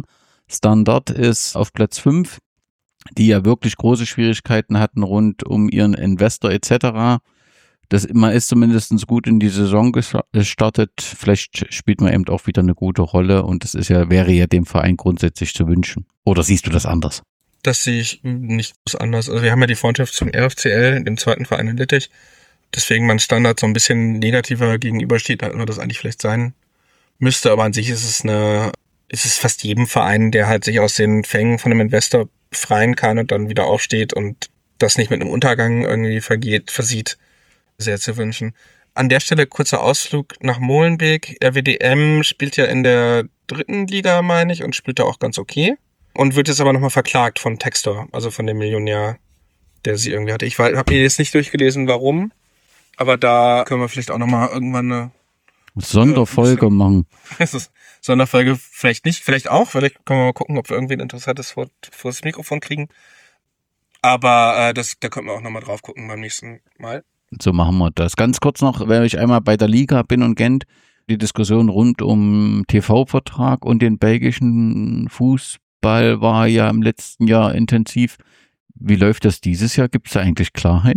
Standard ist auf Platz 5, die ja wirklich große Schwierigkeiten hatten rund um ihren Investor etc. Man ist zumindest gut in die Saison gestartet. Vielleicht spielt man eben auch wieder eine gute Rolle und das wäre ja dem Verein grundsätzlich zu wünschen. Oder siehst du das anders? Das sehe ich nicht anders. Also wir haben ja die Freundschaft zum RFCL, dem zweiten Verein in Littich. Deswegen mein Standard so ein bisschen negativer gegenübersteht, als das eigentlich vielleicht sein müsste. Aber an sich ist es fast jedem Verein, der halt sich aus den Fängen von einem Investor befreien kann und dann wieder aufsteht und das nicht mit einem Untergang irgendwie versieht, sehr zu wünschen. An der Stelle kurzer Ausflug nach Molenbeek. RWDM spielt ja in der 3. Liga, meine ich, und spielt da auch ganz okay. Und wird jetzt aber nochmal verklagt von Textor, also von dem Millionär, der sie irgendwie hatte. Ich habe mir jetzt nicht durchgelesen, warum, aber da können wir vielleicht auch nochmal irgendwann eine Sonderfolge machen. Sonderfolge vielleicht nicht, vielleicht auch. Vielleicht können wir mal gucken, ob wir irgendwie ein Interessantes vor das Mikrofon kriegen. Aber da können wir auch nochmal drauf gucken beim nächsten Mal. So machen wir das. Ganz kurz noch, weil ich einmal bei der Liga bin und Gent, die Diskussion rund um TV-Vertrag und den belgischen Fußball war ja im letzten Jahr intensiv. Wie läuft das dieses Jahr? Gibt es da eigentlich Klarheit?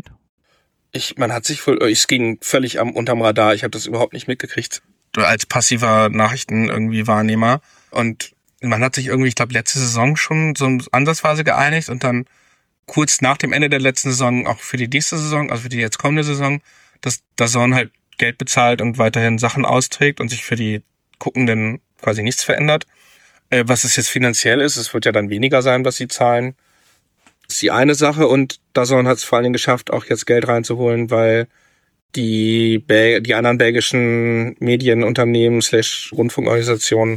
Es ging völlig unterm Radar. Ich habe das überhaupt nicht mitgekriegt. Als passiver Nachrichten irgendwie Wahrnehmer. Und man hat sich irgendwie, ich glaube, letzte Saison schon so ansatzweise geeinigt und dann kurz nach dem Ende der letzten Saison auch für die nächste Saison, also für die jetzt kommende Saison, dass DAZN halt Geld bezahlt und weiterhin Sachen austrägt und sich für die Guckenden quasi nichts verändert. Was es jetzt finanziell ist, es wird ja dann weniger sein, was sie zahlen. Das ist die eine Sache und DAZN hat es vor allen Dingen geschafft, auch jetzt Geld reinzuholen, weil die anderen belgischen Medienunternehmen / Rundfunkorganisationen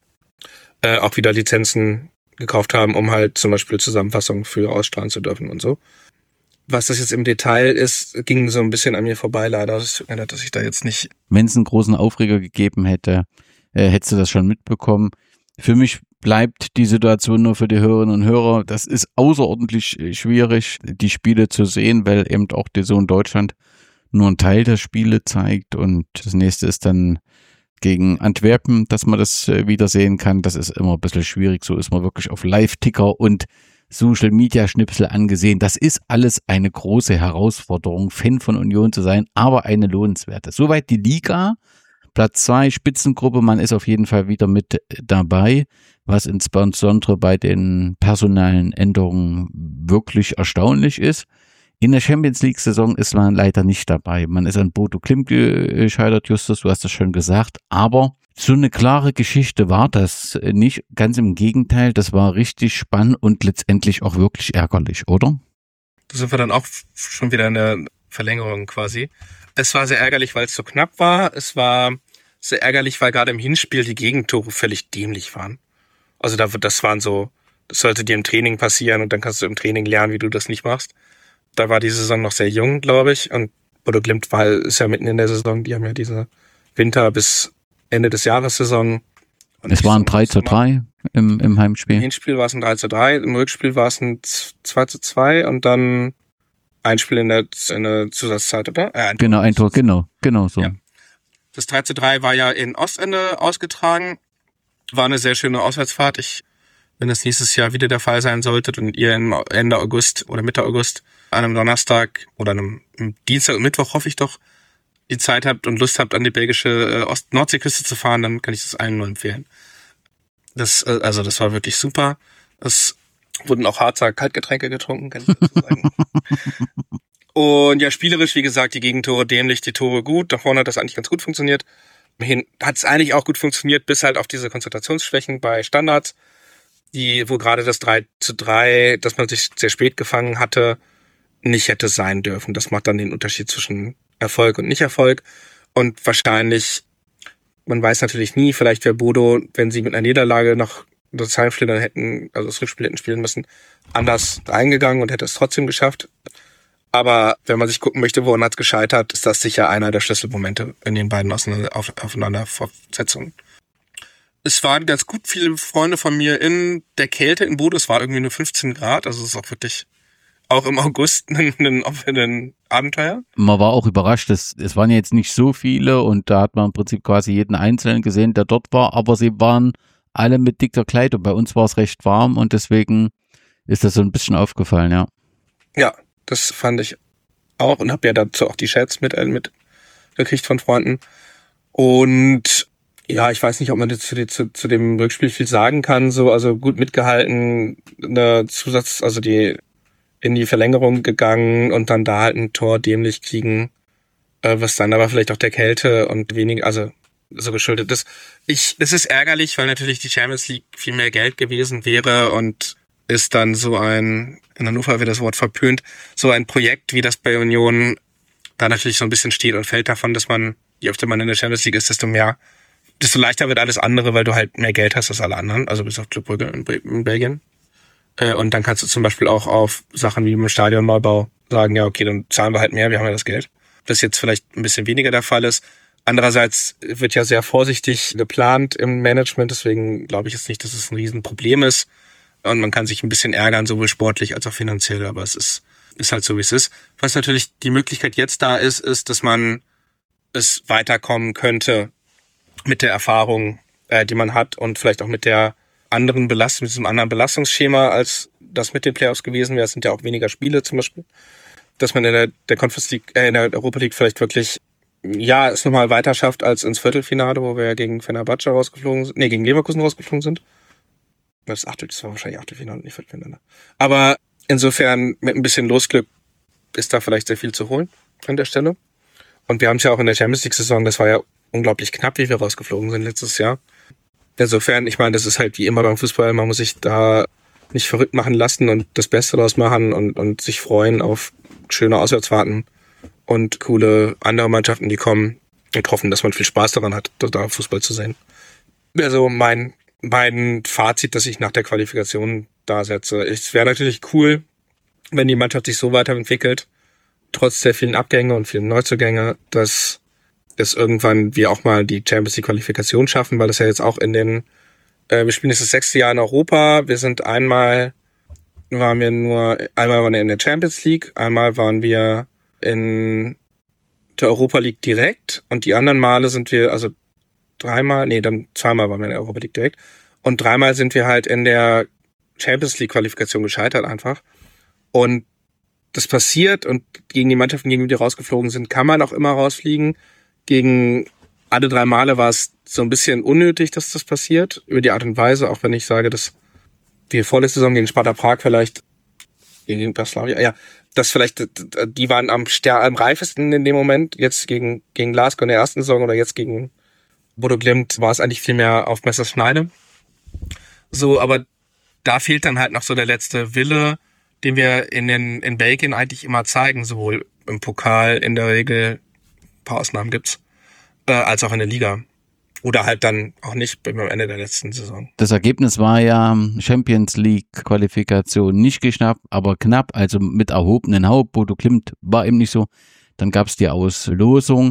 auch wieder Lizenzen gekauft haben, um halt zum Beispiel Zusammenfassungen für ausstrahlen zu dürfen und so. Was das jetzt im Detail ist, ging so ein bisschen an mir vorbei, leider. Das tut mir leid, dass ich da jetzt nicht... Wenn es einen großen Aufreger gegeben hätte, hättest du das schon mitbekommen. Für mich bleibt die Situation nur für die Hörerinnen und Hörer. Das ist außerordentlich schwierig, die Spiele zu sehen, weil eben auch DAZN Deutschland nur einen Teil der Spiele zeigt und das nächste ist dann gegen Antwerpen, dass man das wieder sehen kann. Das ist immer ein bisschen schwierig. So ist man wirklich auf Live-Ticker und Social-Media-Schnipsel angesehen. Das ist alles eine große Herausforderung, Fan von Union zu sein, aber eine lohnenswerte. Soweit die Liga. Platz 2, Spitzengruppe. Man ist auf jeden Fall wieder mit dabei, was insbesondere bei den personellen Änderungen wirklich erstaunlich ist. In der Champions-League-Saison ist man leider nicht dabei. Man ist an Bodo Klimt gescheitert, Justus, du hast das schon gesagt. Aber so eine klare Geschichte war das nicht. Ganz im Gegenteil, das war richtig spannend und letztendlich auch wirklich ärgerlich, oder? Da sind wir dann auch schon wieder in der Verlängerung quasi. Es war sehr ärgerlich, weil es so knapp war. Es war sehr ärgerlich, weil gerade im Hinspiel die Gegentore völlig dämlich waren. Also das sollte dir im Training passieren und dann kannst du im Training lernen, wie du das nicht machst. Da war die Saison noch sehr jung, glaube ich. Und Bodo Glimt ist ja mitten in der Saison. Die haben ja diese Winter- bis Ende des Jahres Saison. Es war ein 3:3 im Heimspiel. Im Hinspiel war es ein 3:3, im Rückspiel war es ein 2:2 und dann ein Spiel in der Zusatzzeit, oder? Genau, ein Tor, genau so. Ja. Das 3:3 war ja in Ostende ausgetragen. War eine sehr schöne Auswärtsfahrt. Wenn das nächstes Jahr wieder der Fall sein sollte und ihr Ende August oder Mitte August an einem Donnerstag oder einem Dienstag und Mittwoch, hoffe ich doch, die Zeit habt und Lust habt, an die belgische Nordseeküste zu fahren, dann kann ich das allen nur empfehlen. Das war wirklich super. Es wurden auch Harzer Kaltgetränke getrunken, kann ich dazu sagen. Und ja, spielerisch, wie gesagt, die Gegentore dämlich, die Tore gut. Da vorne hat das eigentlich ganz gut funktioniert. Hat es eigentlich auch gut funktioniert, bis halt auf diese Konzentrationsschwächen bei Standards, wo gerade das 3:3, das man sich sehr spät gefangen hatte, nicht hätte sein dürfen. Das macht dann den Unterschied zwischen Erfolg und Nicht-Erfolg. Und wahrscheinlich, man weiß natürlich nie, vielleicht wäre Bodo, wenn sie mit einer Niederlage noch das Heimspiel dann das Rückspiel hätten spielen müssen, anders reingegangen und hätte es trotzdem geschafft. Aber wenn man sich gucken möchte, woran hat es gescheitert, ist das sicher einer der Schlüsselmomente in den beiden Aufeinanderfortsetzungen. Es waren ganz gut viele Freunde von mir in der Kälte in Bodo. Es war irgendwie nur 15 Grad, also es ist auch wirklich auch im August ein Abenteuer. Man war auch überrascht, es waren ja jetzt nicht so viele und da hat man im Prinzip quasi jeden Einzelnen gesehen, der dort war, aber sie waren alle mit dicker Kleidung. Bei uns war es recht warm und deswegen ist das so ein bisschen aufgefallen, ja. Ja, das fand ich auch und habe ja dazu auch die Chats mitgekriegt von Freunden. Und ja, ich weiß nicht, ob man jetzt zu dem Rückspiel viel sagen kann. So, also gut mitgehalten, also die in die Verlängerung gegangen und dann da halt ein Tor dämlich kriegen, was dann aber vielleicht auch der Kälte und wenig, also so geschuldet ist. Das ist ärgerlich, weil natürlich die Champions League viel mehr Geld gewesen wäre und ist dann in Hannover wird das Wort verpönt, so ein Projekt wie das bei Union da natürlich so ein bisschen steht und fällt davon, dass je öfter man in der Champions League ist, desto leichter wird alles andere, weil du halt mehr Geld hast als alle anderen, also bis auf Club Brugge in Belgien. Und dann kannst du zum Beispiel auch auf Sachen wie im Stadionneubau sagen, ja, okay, dann zahlen wir halt mehr, wir haben ja das Geld. Das jetzt vielleicht ein bisschen weniger der Fall ist. Andererseits wird ja sehr vorsichtig geplant im Management, deswegen glaube ich jetzt nicht, dass es ein Riesenproblem ist. Und man kann sich ein bisschen ärgern, sowohl sportlich als auch finanziell, aber es ist halt so, wie es ist. Was natürlich die Möglichkeit jetzt da ist, dass man es weiterkommen könnte mit der Erfahrung, die man hat und vielleicht auch mit diesem anderen Belastungsschema, als das mit den Playoffs gewesen wäre. Es sind ja auch weniger Spiele zum Beispiel. Dass man in der Conference League, in der Europa League vielleicht wirklich, ja, es nochmal weiter schafft als ins Viertelfinale, wo wir ja gegen Fenerbahce gegen Leverkusen rausgeflogen sind. Das war wahrscheinlich Achtelfinale, nicht Viertelfinale. Aber insofern, mit ein bisschen Losglück ist da vielleicht sehr viel zu holen an der Stelle. Und wir haben es ja auch in der Champions League-Saison, das war ja unglaublich knapp, wie wir rausgeflogen sind letztes Jahr. Insofern, ich meine, das ist halt wie immer beim Fußball, man muss sich da nicht verrückt machen lassen und das Beste daraus machen und sich freuen auf schöne Auswärtsfahrten und coole andere Mannschaften, die kommen und hoffen, dass man viel Spaß daran hat, da Fußball zu sehen. Also mein Fazit, das ich nach der Qualifikation da setze. Es wäre natürlich cool, wenn die Mannschaft sich so weiterentwickelt, trotz der vielen Abgänge und vielen Neuzugänge, dass irgendwann wir auch mal die Champions League Qualifikation schaffen, weil das ja jetzt auch wir spielen jetzt das 6. Jahr in Europa. Einmal waren wir in der Champions League, einmal waren wir in der Europa League direkt und die anderen Male sind wir, also zweimal waren wir in der Europa League direkt und 3-mal sind wir halt in der Champions League Qualifikation gescheitert einfach. Und das passiert und gegen die Mannschaften, gegen die rausgeflogen sind, kann man auch immer rausfliegen. Gegen alle 3 Male war es so ein bisschen unnötig, dass das passiert, über die Art und Weise, auch wenn ich sage, dass die vorletzte Saison gegen Sparta Prag vielleicht, gegen Jugoslavia, ja, das vielleicht, die waren am reifesten in dem Moment, jetzt gegen Glasgow in der ersten Saison oder jetzt gegen Bodo Glimt war es eigentlich viel mehr auf Messerschneide. So, aber da fehlt dann halt noch so der letzte Wille, den wir in Belgien eigentlich immer zeigen, sowohl im Pokal in der Regel, ein paar Ausnahmen gibt's, als auch in der Liga. Oder halt dann auch nicht am Ende der letzten Saison. Das Ergebnis war ja Champions League Qualifikation nicht geschafft, aber knapp, also mit erhobenen Haupt. Bodo Glimt war eben nicht so. Dann gab es die Auslosung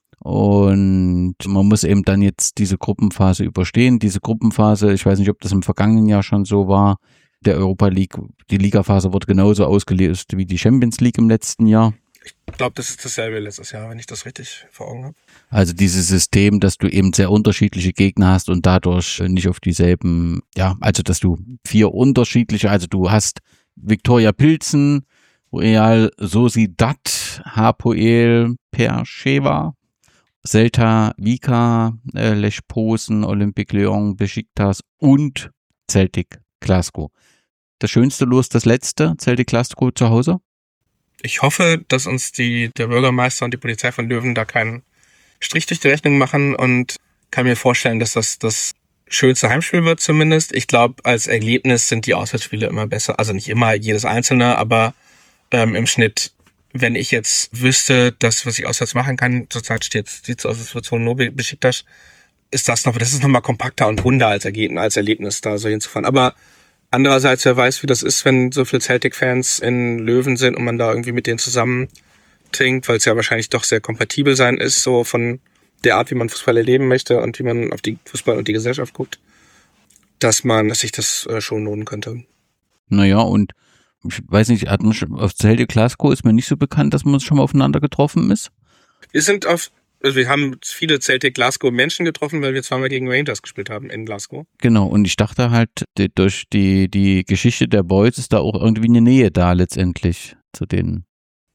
und man muss eben dann jetzt diese Gruppenphase überstehen. Diese Gruppenphase, ich weiß nicht, ob das im vergangenen Jahr schon so war, der Europa League, die Ligaphase wurde genauso ausgelöst wie die Champions League im letzten Jahr. Ich glaube, das ist dasselbe letztes Jahr, wenn ich das richtig vor Augen habe. Also dieses System, dass du eben sehr unterschiedliche Gegner hast und dadurch nicht auf dieselben, ja, also dass du 4 unterschiedliche, also du hast Viktoria Pilsen, Real Sociedad, Hapoel Beersheva, Celta Vigo, Lech Posen, Olympique Lyon, Besiktas und Celtic Glasgow. Das schönste Los, das letzte, Celtic Glasgow zu Hause? Ich hoffe, dass uns der Bürgermeister und die Polizei von Löwen da keinen Strich durch die Rechnung machen und kann mir vorstellen, dass das schönste Heimspiel wird zumindest. Ich glaube, als Erlebnis sind die Auswärtsspiele immer besser. Also nicht immer jedes einzelne, aber im Schnitt, wenn ich jetzt wüsste, was ich auswärts machen kann, zurzeit sieht es aus, als würde es nur Besiktas, das ist nochmal kompakter und runder als Erlebnis, da so hinzufahren. Aber andererseits, wer weiß, wie das ist, wenn so viele Celtic-Fans in Löwen sind und man da irgendwie mit denen zusammen trinkt, weil es ja wahrscheinlich doch sehr kompatibel sein ist, so von der Art, wie man Fußball erleben möchte und wie man auf die Fußball und die Gesellschaft guckt, dass sich das schon lohnen könnte. Naja, und ich weiß nicht, auf Celtic Glasgow ist mir nicht so bekannt, dass man schon mal aufeinander getroffen ist. Wir sind auf Also wir haben viele Celtic Glasgow Menschen getroffen, weil wir zweimal gegen Rangers gespielt haben in Glasgow. Genau, und ich dachte halt, durch die Geschichte der Boys ist da auch irgendwie eine Nähe da letztendlich zu denen.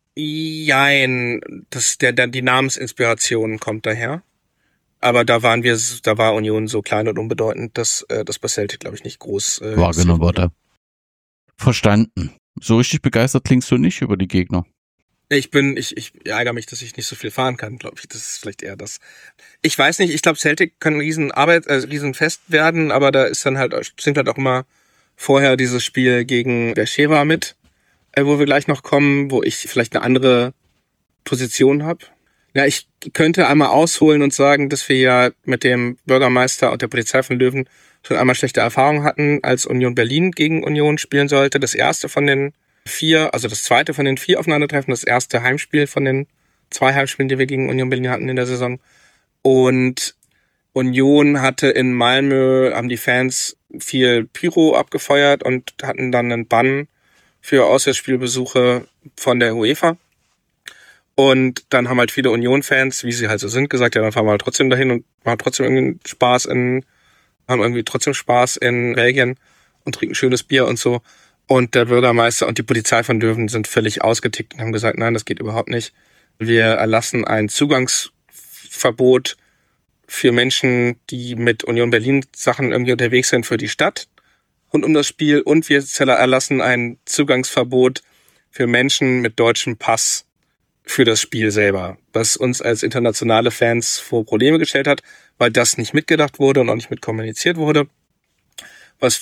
Jein, die Namensinspiration kommt daher. Aber da war Union so klein und unbedeutend, dass das bei Celtic, glaube ich, nicht groß wahrgenommen wurde. Verstanden. So richtig begeistert klingst du nicht über die Gegner. Ich ärgere mich, dass ich nicht so viel fahren kann, glaube ich. Das ist vielleicht eher das. Ich weiß nicht, ich glaube, Celtic kann Riesenfest werden, aber da sind halt auch immer vorher dieses Spiel gegen Beersheva mit, wo wir gleich noch kommen, wo ich vielleicht eine andere Position habe. Ja, ich könnte einmal ausholen und sagen, dass wir ja mit dem Bürgermeister und der Polizei von Löwen schon einmal schlechte Erfahrungen hatten, als Union Berlin gegen Union spielen sollte. Das zweite von den 4 Aufeinandertreffen, das erste Heimspiel von den 2 Heimspielen, die wir gegen Union Berlin hatten in der Saison. Und Union hatte in Malmö, haben die Fans viel Pyro abgefeuert und hatten dann einen Bann für Auswärtsspielbesuche von der UEFA. Und dann haben halt viele Union-Fans, wie sie halt so sind, gesagt, ja, dann fahren wir halt trotzdem dahin und haben trotzdem irgendwie trotzdem Spaß in Belgien und trinken schönes Bier und so. Und der Bürgermeister und die Polizei von Löwen sind völlig ausgetickt und haben gesagt, nein, das geht überhaupt nicht. Wir erlassen ein Zugangsverbot für Menschen, die mit Union Berlin Sachen irgendwie unterwegs sind für die Stadt rund um das Spiel. Und wir erlassen ein Zugangsverbot für Menschen mit deutschem Pass für das Spiel selber, was uns als internationale Fans vor Probleme gestellt hat, weil das nicht mitgedacht wurde und auch nicht mitkommuniziert wurde. Was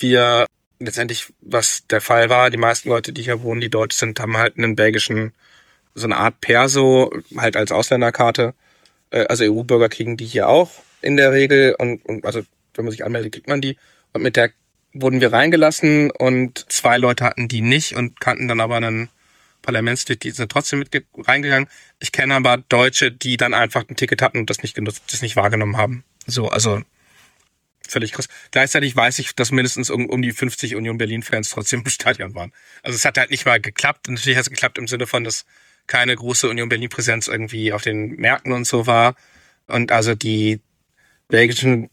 der Fall war, die meisten Leute, die hier wohnen, die deutsch sind, haben halt einen belgischen, so eine Art Perso, halt als Ausländerkarte. Also EU-Bürger kriegen die hier auch in der Regel und also wenn man sich anmeldet, kriegt man die. Und mit der wurden wir reingelassen und 2 Leute hatten die nicht und kannten dann aber einen Parlamentsmitglied, sind trotzdem reingegangen. Ich kenne aber Deutsche, die dann einfach ein Ticket hatten und das nicht wahrgenommen haben. So, also völlig krass. Gleichzeitig weiß ich, dass mindestens um die 50 Union Berlin-Fans trotzdem im Stadion waren. Also es hat halt nicht mal geklappt. Und natürlich hat es geklappt im Sinne von, dass keine große Union Berlin-Präsenz irgendwie auf den Märkten und so war. Und also die belgische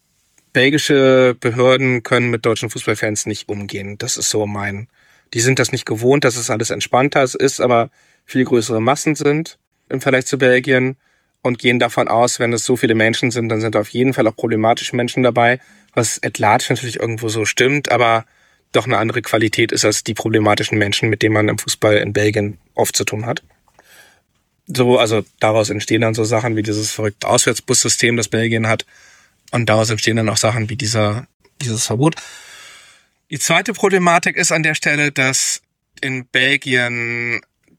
Behörden können mit deutschen Fußballfans nicht umgehen. Das ist so die sind das nicht gewohnt, dass es alles entspannter ist, aber viel größere Massen sind im Vergleich zu Belgien und gehen davon aus, wenn es so viele Menschen sind, dann sind auf jeden Fall auch problematische Menschen dabei, was ethlatisch natürlich irgendwo so stimmt, aber doch eine andere Qualität ist als die problematischen Menschen, mit denen man im Fußball in Belgien oft zu tun hat. So, also daraus entstehen dann so Sachen wie dieses verrückte Auswärtsbussystem, das Belgien hat, und daraus entstehen dann auch Sachen wie dieses Verbot. Die zweite Problematik ist an der Stelle, dass in Belgien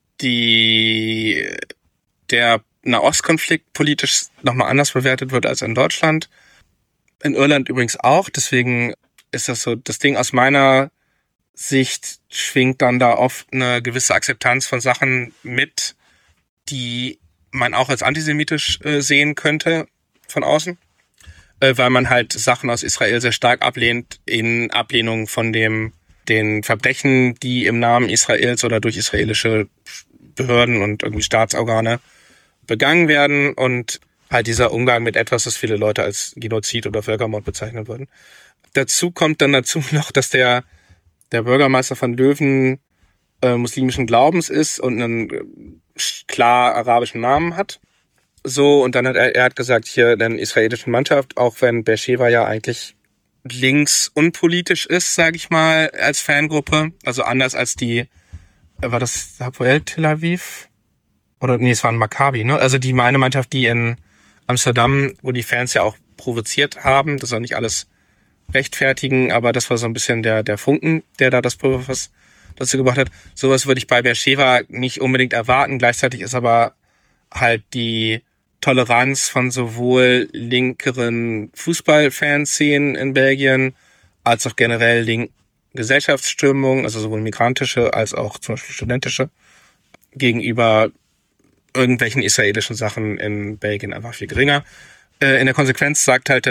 der Nahostkonflikt politisch nochmal anders bewertet wird als in Deutschland. In Irland übrigens auch. Deswegen ist das so, das Ding aus meiner Sicht schwingt dann da oft eine gewisse Akzeptanz von Sachen mit, die man auch als antisemitisch sehen könnte von außen. Weil man halt Sachen aus Israel sehr stark ablehnt, in Ablehnung von den Verbrechen, die im Namen Israels oder durch israelische Behörden und irgendwie Staatsorgane begangen werden und halt dieser Umgang mit etwas, das viele Leute als Genozid oder Völkermord bezeichnen würden. Dazu kommt dann noch, dass der Bürgermeister von Löwen muslimischen Glaubens ist und einen klar arabischen Namen hat. So, und dann hat er gesagt, hier eine israelische Mannschaft, auch wenn Beersheva ja eigentlich links unpolitisch ist, sage ich mal, als Fangruppe. Also anders als war das Hapoel Tel Aviv? Oder nee, es war ein Maccabi, ne? Also die meine Mannschaft, die in Amsterdam, wo die Fans ja auch provoziert haben, das soll nicht alles rechtfertigen, aber das war so ein bisschen der Funken, der da das Pulver dazu gebracht hat. Sowas würde ich bei Beersheva nicht unbedingt erwarten. Gleichzeitig ist aber halt die Toleranz von sowohl linkeren Fußballfanszenen in Belgien als auch generell linken Gesellschaftsströmungen, also sowohl migrantische als auch zum Beispiel studentische, gegenüber irgendwelchen israelischen Sachen in Belgien einfach viel geringer. In der Konsequenz sagt halt der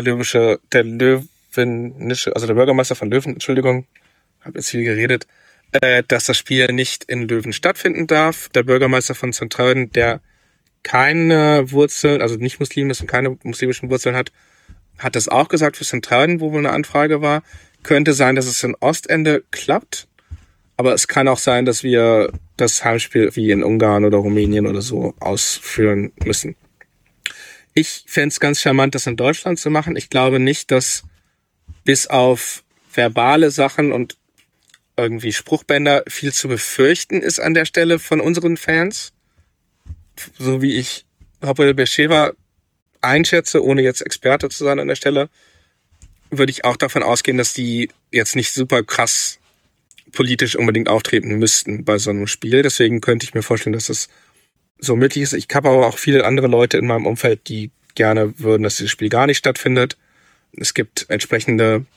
Bürgermeister von Löwen, Entschuldigung, habe jetzt viel geredet, dass das Spiel nicht in Löwen stattfinden darf. Der Bürgermeister von Sint-Truiden, der keine Wurzeln, also nicht Muslim ist und keine muslimischen Wurzeln hat das auch gesagt für Zentralen, wo wohl eine Anfrage war. Könnte sein, dass es in Ostende klappt, aber es kann auch sein, dass wir das Heimspiel wie in Ungarn oder Rumänien oder so ausführen müssen. Ich fände es ganz charmant, das in Deutschland zu machen. Ich glaube nicht, dass bis auf verbale Sachen und irgendwie Spruchbänder viel zu befürchten ist an der Stelle von unseren Fans. So wie ich Hapoel Beersheva einschätze, ohne jetzt Experte zu sein an der Stelle, würde ich auch davon ausgehen, dass die jetzt nicht super krass politisch unbedingt auftreten müssten bei so einem Spiel. Deswegen könnte ich mir vorstellen, dass es so möglich ist. Ich habe aber auch viele andere Leute in meinem Umfeld, die gerne würden, dass dieses Spiel gar nicht stattfindet. Es gibt entsprechende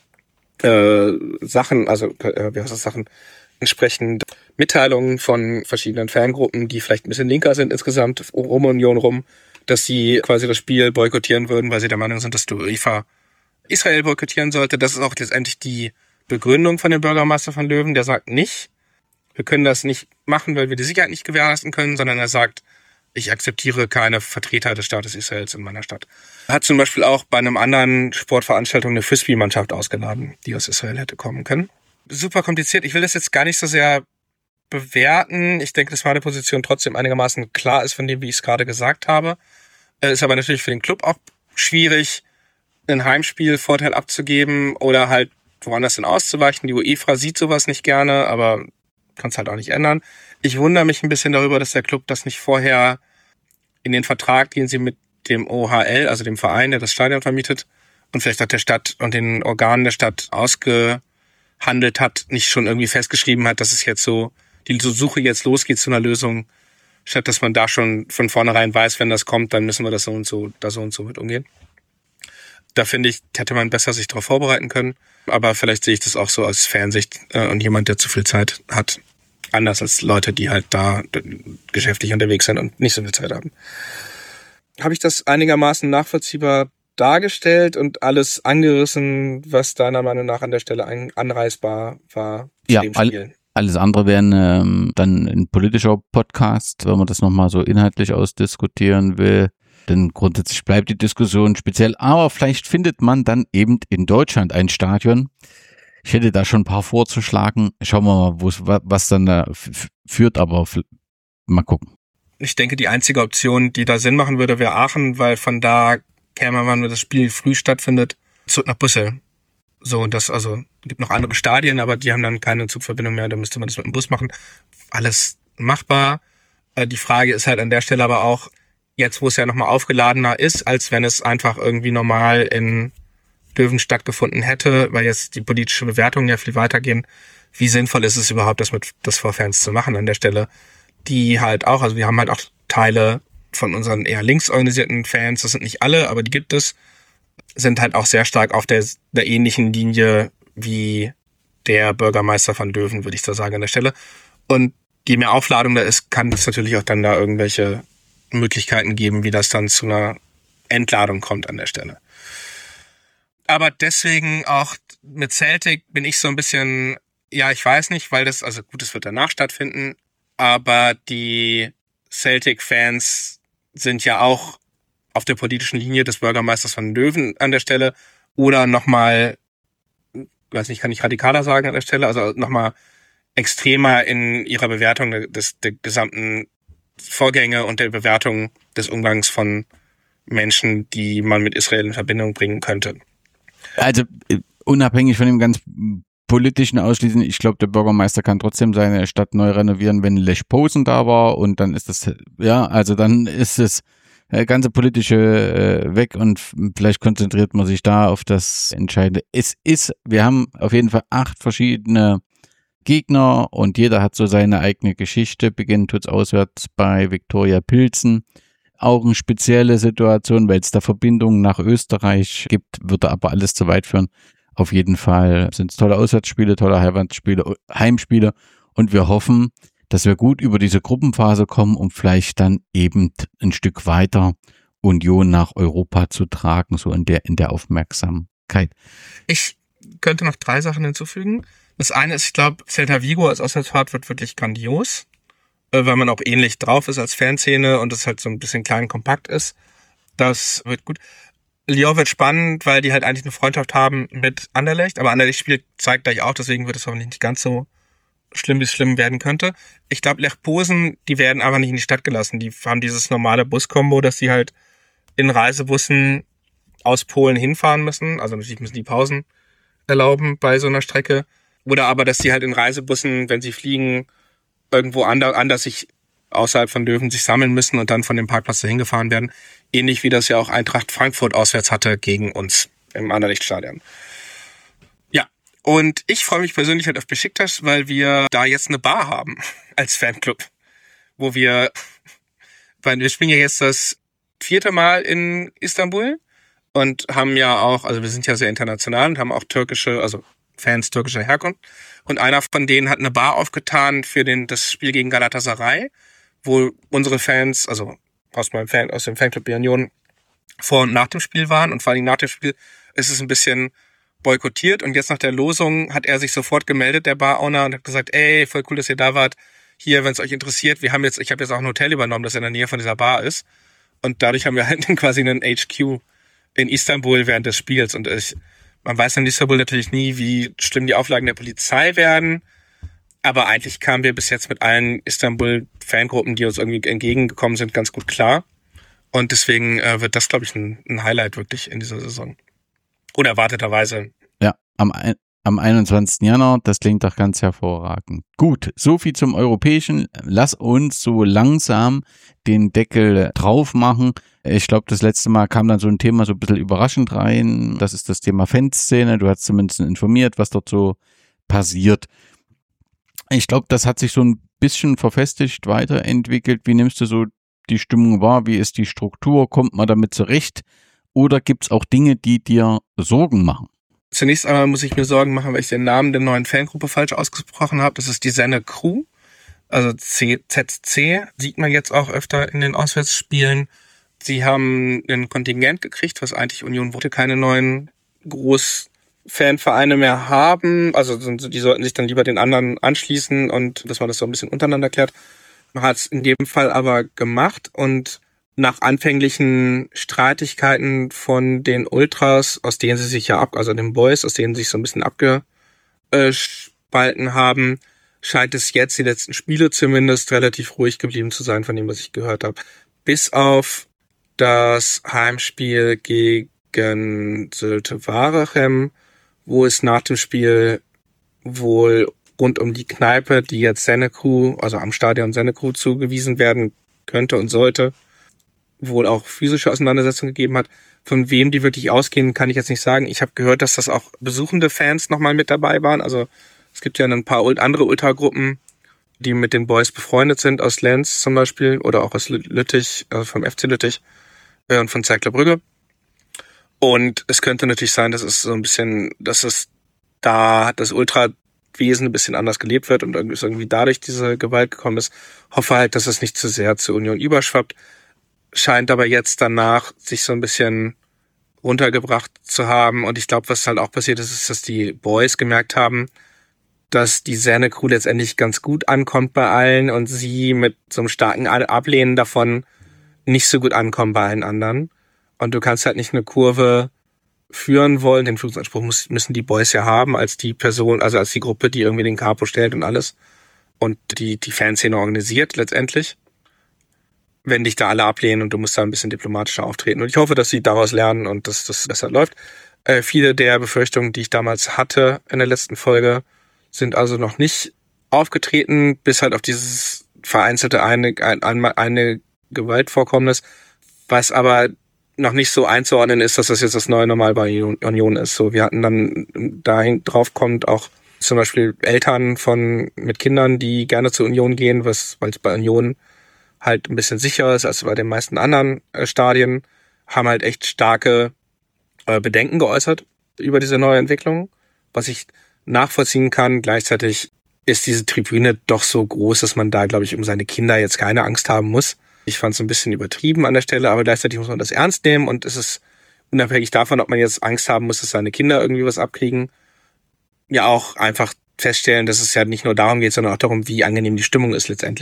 entsprechend Mitteilungen von verschiedenen Fangruppen, die vielleicht ein bisschen linker sind insgesamt, um Union rum, dass sie quasi das Spiel boykottieren würden, weil sie der Meinung sind, dass die UEFA Israel boykottieren sollte. Das ist auch letztendlich die Begründung von dem Bürgermeister von Löwen. Der sagt nicht, wir können das nicht machen, weil wir die Sicherheit nicht gewährleisten können, sondern er sagt, ich akzeptiere keine Vertreter des Staates Israels in meiner Stadt. Er hat zum Beispiel auch bei einem anderen Sportveranstaltung eine Frisbee-Mannschaft ausgeladen, die aus Israel hätte kommen können. Super kompliziert. Ich will das jetzt gar nicht so sehr bewerten. Ich denke, dass meine Position trotzdem einigermaßen klar ist von dem, wie ich es gerade gesagt habe. Ist aber natürlich für den Club auch schwierig, ein Heimspiel Vorteil abzugeben oder halt woanders hin auszuweichen. Die UEFA sieht sowas nicht gerne, aber kann es halt auch nicht ändern. Ich wundere mich ein bisschen darüber, dass der Club das nicht vorher in den Vertrag, den sie mit dem OHL, also dem Verein, der das Stadion vermietet, und vielleicht auch der Stadt und den Organen der Stadt ausgehandelt hat, nicht schon irgendwie festgeschrieben hat, dass es jetzt so, die Suche jetzt losgeht zu einer Lösung, statt dass man da schon von vornherein weiß, wenn das kommt, dann müssen wir das so und so mit umgehen. Da finde ich, hätte man besser sich darauf vorbereiten können. Aber vielleicht sehe ich das auch so aus Fansicht und jemand, der zu viel Zeit hat. Anders als Leute, die halt da geschäftlich unterwegs sind und nicht so viel Zeit haben. Habe ich das einigermaßen nachvollziehbar dargestellt und alles angerissen, was deiner Meinung nach an der Stelle anreißbar war zu dem Spiel? Alles andere wäre dann ein politischer Podcast, wenn man das nochmal so inhaltlich ausdiskutieren will. Denn grundsätzlich bleibt die Diskussion speziell, aber vielleicht findet man dann eben in Deutschland ein Stadion. Ich hätte da schon ein paar vorzuschlagen. Schauen wir mal, was dann da führt, aber mal gucken. Ich denke, die einzige Option, die da Sinn machen würde, wäre Aachen, weil von da käme man, wenn das Spiel früh stattfindet, zurück nach Brüssel. So, gibt noch andere Stadien, aber die haben dann keine Zugverbindung mehr, da müsste man das mit dem Bus machen. Alles machbar. Die Frage ist halt an der Stelle aber auch, jetzt wo es ja nochmal aufgeladener ist, als wenn es einfach irgendwie normal in Löwen stattgefunden hätte, weil jetzt die politische Bewertungen ja viel weitergehen. Wie sinnvoll ist es überhaupt, das vor Fans zu machen an der Stelle? Die halt auch, also wir haben halt auch Teile von unseren eher linksorganisierten Fans, das sind nicht alle, aber die gibt es, sind halt auch sehr stark auf der ähnlichen Linie wie der Bürgermeister von Löwen, würde ich so sagen an der Stelle. Und je mehr Aufladung da ist, kann es natürlich auch dann da irgendwelche Möglichkeiten geben, wie das dann zu einer Entladung kommt an der Stelle. Aber deswegen auch mit Celtic bin ich so ein bisschen, ja, ich weiß nicht, weil das, also gut, es wird danach stattfinden, aber die Celtic-Fans sind ja auch auf der politischen Linie des Bürgermeisters von Löwen an der Stelle oder nochmal, weiß nicht, kann ich radikaler sagen an der Stelle, also nochmal extremer in ihrer Bewertung der gesamten Vorgänge und der Bewertung des Umgangs von Menschen, die man mit Israel in Verbindung bringen könnte. Also unabhängig von dem ganz politischen Ausschließen, ich glaube, der Bürgermeister kann trotzdem seine Stadt neu renovieren, wenn Lech Posen da war und dann ist das, ja, also dann ist das ganze politische weg und vielleicht konzentriert man sich da auf das Entscheidende. Wir haben auf jeden Fall 8 verschiedene Gegner und jeder hat so seine eigene Geschichte. Beginnt tut's auswärts bei Viktoria Pilsen. Auch eine spezielle Situation, weil es da Verbindungen nach Österreich gibt, würde aber alles zu weit führen. Auf jeden Fall sind es tolle Auswärtsspiele, tolle Heimspiele und wir hoffen, dass wir gut über diese Gruppenphase kommen, um vielleicht dann eben ein Stück weiter Union nach Europa zu tragen, so in der Aufmerksamkeit. Ich könnte noch 3 Sachen hinzufügen. Das eine ist, ich glaube, Celta Vigo als Auswärtsfahrt wird wirklich grandios. weil man auch ähnlich drauf ist als Fanszene und es halt so ein bisschen klein und kompakt ist. Das wird gut. Lyon wird spannend, weil die halt eigentlich eine Freundschaft haben mit Anderlecht, aber Anderlecht spielt zeitgleich auch, deswegen wird es hoffentlich nicht ganz so schlimm, wie es schlimm werden könnte. Ich glaube, Lech Posen, die werden aber nicht in die Stadt gelassen. Die haben dieses normale Buskombo, dass sie halt in Reisebussen aus Polen hinfahren müssen. Also natürlich müssen die Pausen erlauben bei so einer Strecke. Oder aber, dass sie halt in Reisebussen, wenn sie fliegen, irgendwo anders sich außerhalb von Löwen sich sammeln müssen und dann von dem Parkplatz dahin gefahren werden. Ähnlich wie das ja auch Eintracht Frankfurt auswärts hatte gegen uns im Anderlecht-Stadion. Ja, und ich freue mich persönlich halt auf Besiktas, weil wir da jetzt eine Bar haben als Fanclub, wo wir spielen ja jetzt das 4. Mal in Istanbul und haben ja auch, also wir sind ja sehr international und haben auch Fans türkischer Herkunft. Und einer von denen hat eine Bar aufgetan für das Spiel gegen Galatasaray, wo unsere Fans, also aus dem Fanclub Union, vor und nach dem Spiel waren. Und vor allem nach dem Spiel ist es ein bisschen boykottiert. Und jetzt nach der Losung hat er sich sofort gemeldet, der Bar-Owner, und hat gesagt, ey, voll cool, dass ihr da wart. Hier, wenn es euch interessiert, ich habe jetzt auch ein Hotel übernommen, das in der Nähe von dieser Bar ist. Und dadurch haben wir halt quasi einen HQ in Istanbul während des Spiels. Und man weiß in Istanbul natürlich nie, wie schlimm die Auflagen der Polizei werden. Aber eigentlich kamen wir bis jetzt mit allen Istanbul-Fangruppen, die uns irgendwie entgegengekommen sind, ganz gut klar. Und deswegen wird das, glaube ich, ein Highlight wirklich in dieser Saison. Unerwarteterweise. Ja, am 21. Januar, das klingt doch ganz hervorragend. Gut, so viel zum Europäischen. Lass uns so langsam den Deckel drauf machen. Ich glaube, das letzte Mal kam dann so ein Thema so ein bisschen überraschend rein. Das ist das Thema Fanszene. Du hast zumindest informiert, was dort so passiert. Ich glaube, das hat sich so ein bisschen verfestigt, weiterentwickelt. Wie nimmst du so die Stimmung wahr? Wie ist die Struktur? Kommt man damit zurecht? Oder gibt es auch Dinge, die dir Sorgen machen? Zunächst einmal muss ich mir Sorgen machen, weil ich den Namen der neuen Fangruppe falsch ausgesprochen habe. Das ist die Senne Crew, also ZC, sieht man jetzt auch öfter in den Auswärtsspielen. Sie haben ein Kontingent gekriegt, was eigentlich Union wollte, keine neuen Großfanvereine mehr haben. Also die sollten sich dann lieber den anderen anschließen und dass man das so ein bisschen untereinander klärt. Man hat es in dem Fall aber gemacht und nach anfänglichen Streitigkeiten von den Ultras, aus denen sie sich also den Boys, aus denen sie sich so ein bisschen abgespalten haben, scheint es jetzt die letzten Spiele zumindest relativ ruhig geblieben zu sein, von dem, was ich gehört habe. Bis auf das Heimspiel gegen Zulte Waregem, wo es nach dem Spiel wohl rund um die Kneipe, die jetzt Senne Crew, also am Stadion Senne Crew zugewiesen werden könnte und sollte, wohl auch physische Auseinandersetzungen gegeben hat. Von wem die wirklich ausgehen, kann ich jetzt nicht sagen. Ich habe gehört, dass das auch besuchende Fans nochmal mit dabei waren. Also es gibt ja ein paar andere Ultragruppen, die mit den Boys befreundet sind, aus Lens zum Beispiel oder auch aus Lüttich, also vom FC Lüttich und von Cercle Brügge. Und es könnte natürlich sein, dass es so ein bisschen, dass es da das Ultrawesen ein bisschen anders gelebt wird und irgendwie dadurch diese Gewalt gekommen ist. Hoffe halt, dass es nicht zu sehr zur Union überschwappt. Scheint aber jetzt danach sich so ein bisschen runtergebracht zu haben. Und ich glaube, was halt auch passiert ist, dass die Boys gemerkt haben, dass die Senne Crew letztendlich ganz gut ankommt bei allen und sie mit so einem starken Ablehnen davon nicht so gut ankommen bei allen anderen. Und du kannst halt nicht eine Kurve führen wollen. Den Führungsanspruch müssen die Boys ja haben als die Person, also als die Gruppe, die irgendwie den Capo stellt und alles. Und die Fanszene organisiert letztendlich. Wenn dich da alle ablehnen und du musst da ein bisschen diplomatischer auftreten. Und ich hoffe, dass sie daraus lernen und dass das besser läuft. Viele der Befürchtungen, die ich damals hatte in der letzten Folge, sind also noch nicht aufgetreten, bis halt auf dieses vereinzelte eine Gewaltvorkommnis, was aber noch nicht so einzuordnen ist, dass das jetzt das neue Normal bei Union ist. So, wir hatten dann dahin drauf kommt auch zum Beispiel Eltern mit Kindern, die gerne zur Union gehen, weil es bei Union halt ein bisschen sicherer ist als bei den meisten anderen Stadien, haben halt echt starke Bedenken geäußert über diese neue Entwicklung, was ich nachvollziehen kann. Gleichzeitig ist diese Tribüne doch so groß, dass man da, glaube ich, um seine Kinder jetzt keine Angst haben muss. Ich fand es ein bisschen übertrieben an der Stelle, aber gleichzeitig muss man das ernst nehmen und es ist unabhängig davon, ob man jetzt Angst haben muss, dass seine Kinder irgendwie was abkriegen, ja auch einfach feststellen, dass es ja nicht nur darum geht, sondern auch darum, wie angenehm die Stimmung ist letztendlich.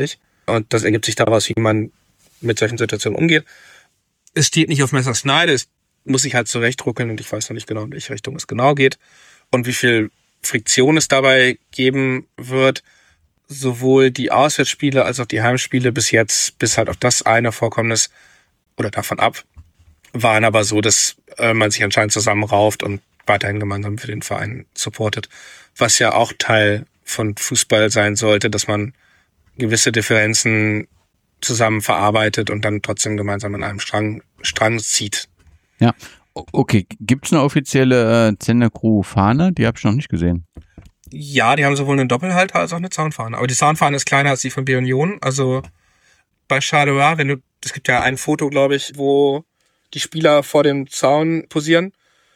Und das ergibt sich daraus, wie man mit solchen Situationen umgeht. Es steht nicht auf Messerschneide, es muss sich halt zurechtruckeln und ich weiß noch nicht genau, in welche Richtung es genau geht und wie viel Friktion es dabei geben wird. Sowohl die Auswärtsspiele als auch die Heimspiele bis jetzt, bis halt auf das eine Vorkommnis oder davon ab, waren aber so, dass man sich anscheinend zusammenrauft und weiterhin gemeinsam für den Verein supportet. Was ja auch Teil von Fußball sein sollte, dass man gewisse Differenzen zusammen verarbeitet und dann trotzdem gemeinsam an einem Strang zieht. Ja, okay. Gibt's eine offizielle Zender-Crew-Fahne? Die habe ich noch nicht gesehen. Ja, die haben sowohl einen Doppelhalter als auch eine Zaunfahne. Aber die Zaunfahne ist kleiner als die von B-Union. Also bei Charleroi, es gibt ja ein Foto, glaube ich, wo die Spieler vor dem Zaun posieren.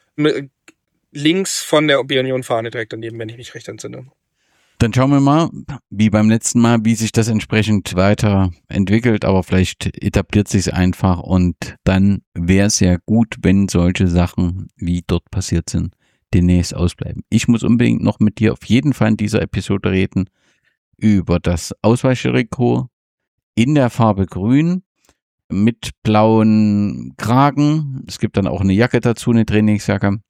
Links von der B-Union-Fahne direkt daneben, wenn ich mich recht entsinne. Dann schauen wir mal, wie beim letzten Mal, wie sich das entsprechend weiterentwickelt, aber vielleicht etabliert sich es einfach und dann wäre es ja gut, wenn solche Sachen, wie dort passiert sind, demnächst ausbleiben. Ich muss unbedingt noch mit dir auf jeden Fall in dieser Episode reden über das Ausweichtrikot in der Farbe Grün mit blauen Kragen. Es gibt dann auch eine Jacke dazu, eine Trainingsjacke.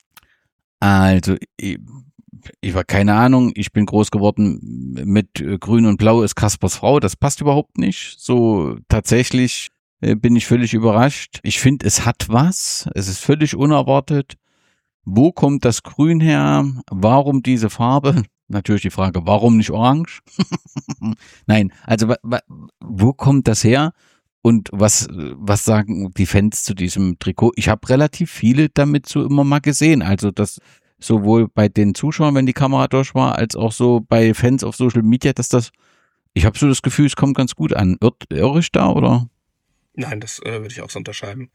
Also ich war keine Ahnung, ich bin groß geworden mit Grün und Blau ist Kaspers Frau, das passt überhaupt nicht. So tatsächlich bin ich völlig überrascht. Ich finde, es hat was, es ist völlig unerwartet. Wo kommt das Grün her? Warum diese Farbe? Natürlich die Frage, warum nicht orange? Nein, also wo kommt das her? Und was sagen die Fans zu diesem Trikot? Ich habe relativ viele damit so immer mal gesehen. Also das sowohl bei den Zuschauern, wenn die Kamera durch war, als auch so bei Fans auf Social Media, ich habe so das Gefühl, es kommt ganz gut an. Irre ich da, oder? Nein, das würde ich auch so unterschreiben.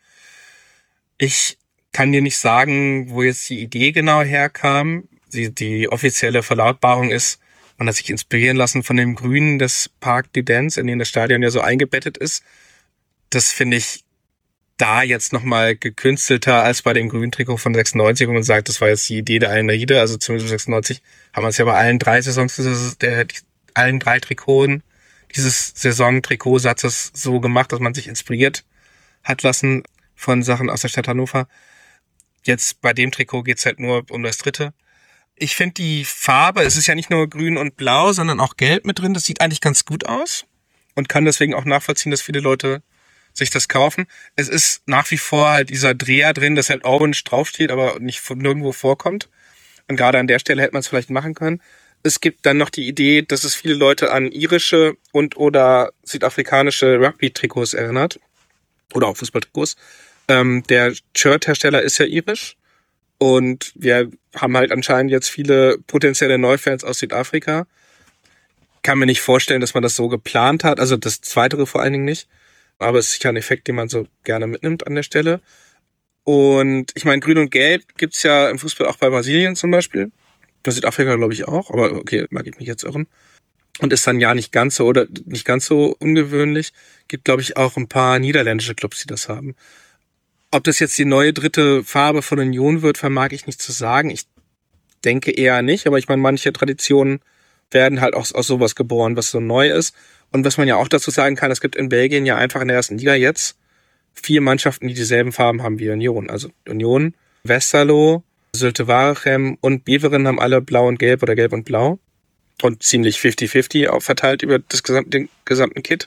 Ich kann dir nicht sagen, wo jetzt die Idee genau herkam. Die offizielle Verlautbarung ist, man hat sich inspirieren lassen von dem Grün des Parc des Dents, in dem das Stadion ja so eingebettet ist. Das finde ich da jetzt nochmal gekünstelter als bei dem Grün-Trikot von 96, wo man sagt, das war jetzt die Idee der Almeride, also zumindest 96 haben wir es ja bei allen 3 Saisons, allen 3 Trikoten dieses Saison-Trikotsatzes so gemacht, dass man sich inspiriert hat lassen von Sachen aus der Stadt Hannover. Jetzt bei dem Trikot geht's halt nur um das dritte. Ich finde die Farbe, es ist ja nicht nur grün und blau, sondern auch gelb mit drin, das sieht eigentlich ganz gut aus und kann deswegen auch nachvollziehen, dass viele Leute sich das kaufen. Es ist nach wie vor halt dieser Dreher drin, dass halt Orange draufsteht, aber nicht nirgendwo vorkommt. Und gerade an der Stelle hätte man es vielleicht machen können. Es gibt dann noch die Idee, dass es viele Leute an irische und oder südafrikanische Rugby-Trikots erinnert. Oder auch Fußballtrikots. Der Shirt-Hersteller ist ja irisch. Und wir haben halt anscheinend jetzt viele potenzielle Neufans aus Südafrika. Kann mir nicht vorstellen, dass man das so geplant hat. Also das Zweitere vor allen Dingen nicht. Aber es ist sicher ein Effekt, den man so gerne mitnimmt an der Stelle. Und ich meine, Grün und Gelb gibt's ja im Fußball auch bei Brasilien zum Beispiel. Bei Südafrika glaube ich auch, aber okay, mag ich mich jetzt irren. Und ist dann ja nicht ganz so ungewöhnlich. Gibt, glaube ich, auch ein paar niederländische Clubs, die das haben. Ob das jetzt die neue dritte Farbe von Union wird, vermag ich nicht zu sagen. Ich denke eher nicht, aber ich meine, manche Traditionen werden halt auch aus sowas geboren, was so neu ist. Und was man ja auch dazu sagen kann, es gibt in Belgien ja einfach in der ersten Liga jetzt 4 Mannschaften, die dieselben Farben haben wie Union. Also Union, Westerlo, Zulte Waregem und Beveren haben alle blau und gelb oder gelb und blau. Und ziemlich 50-50 auch verteilt über den gesamten Kit.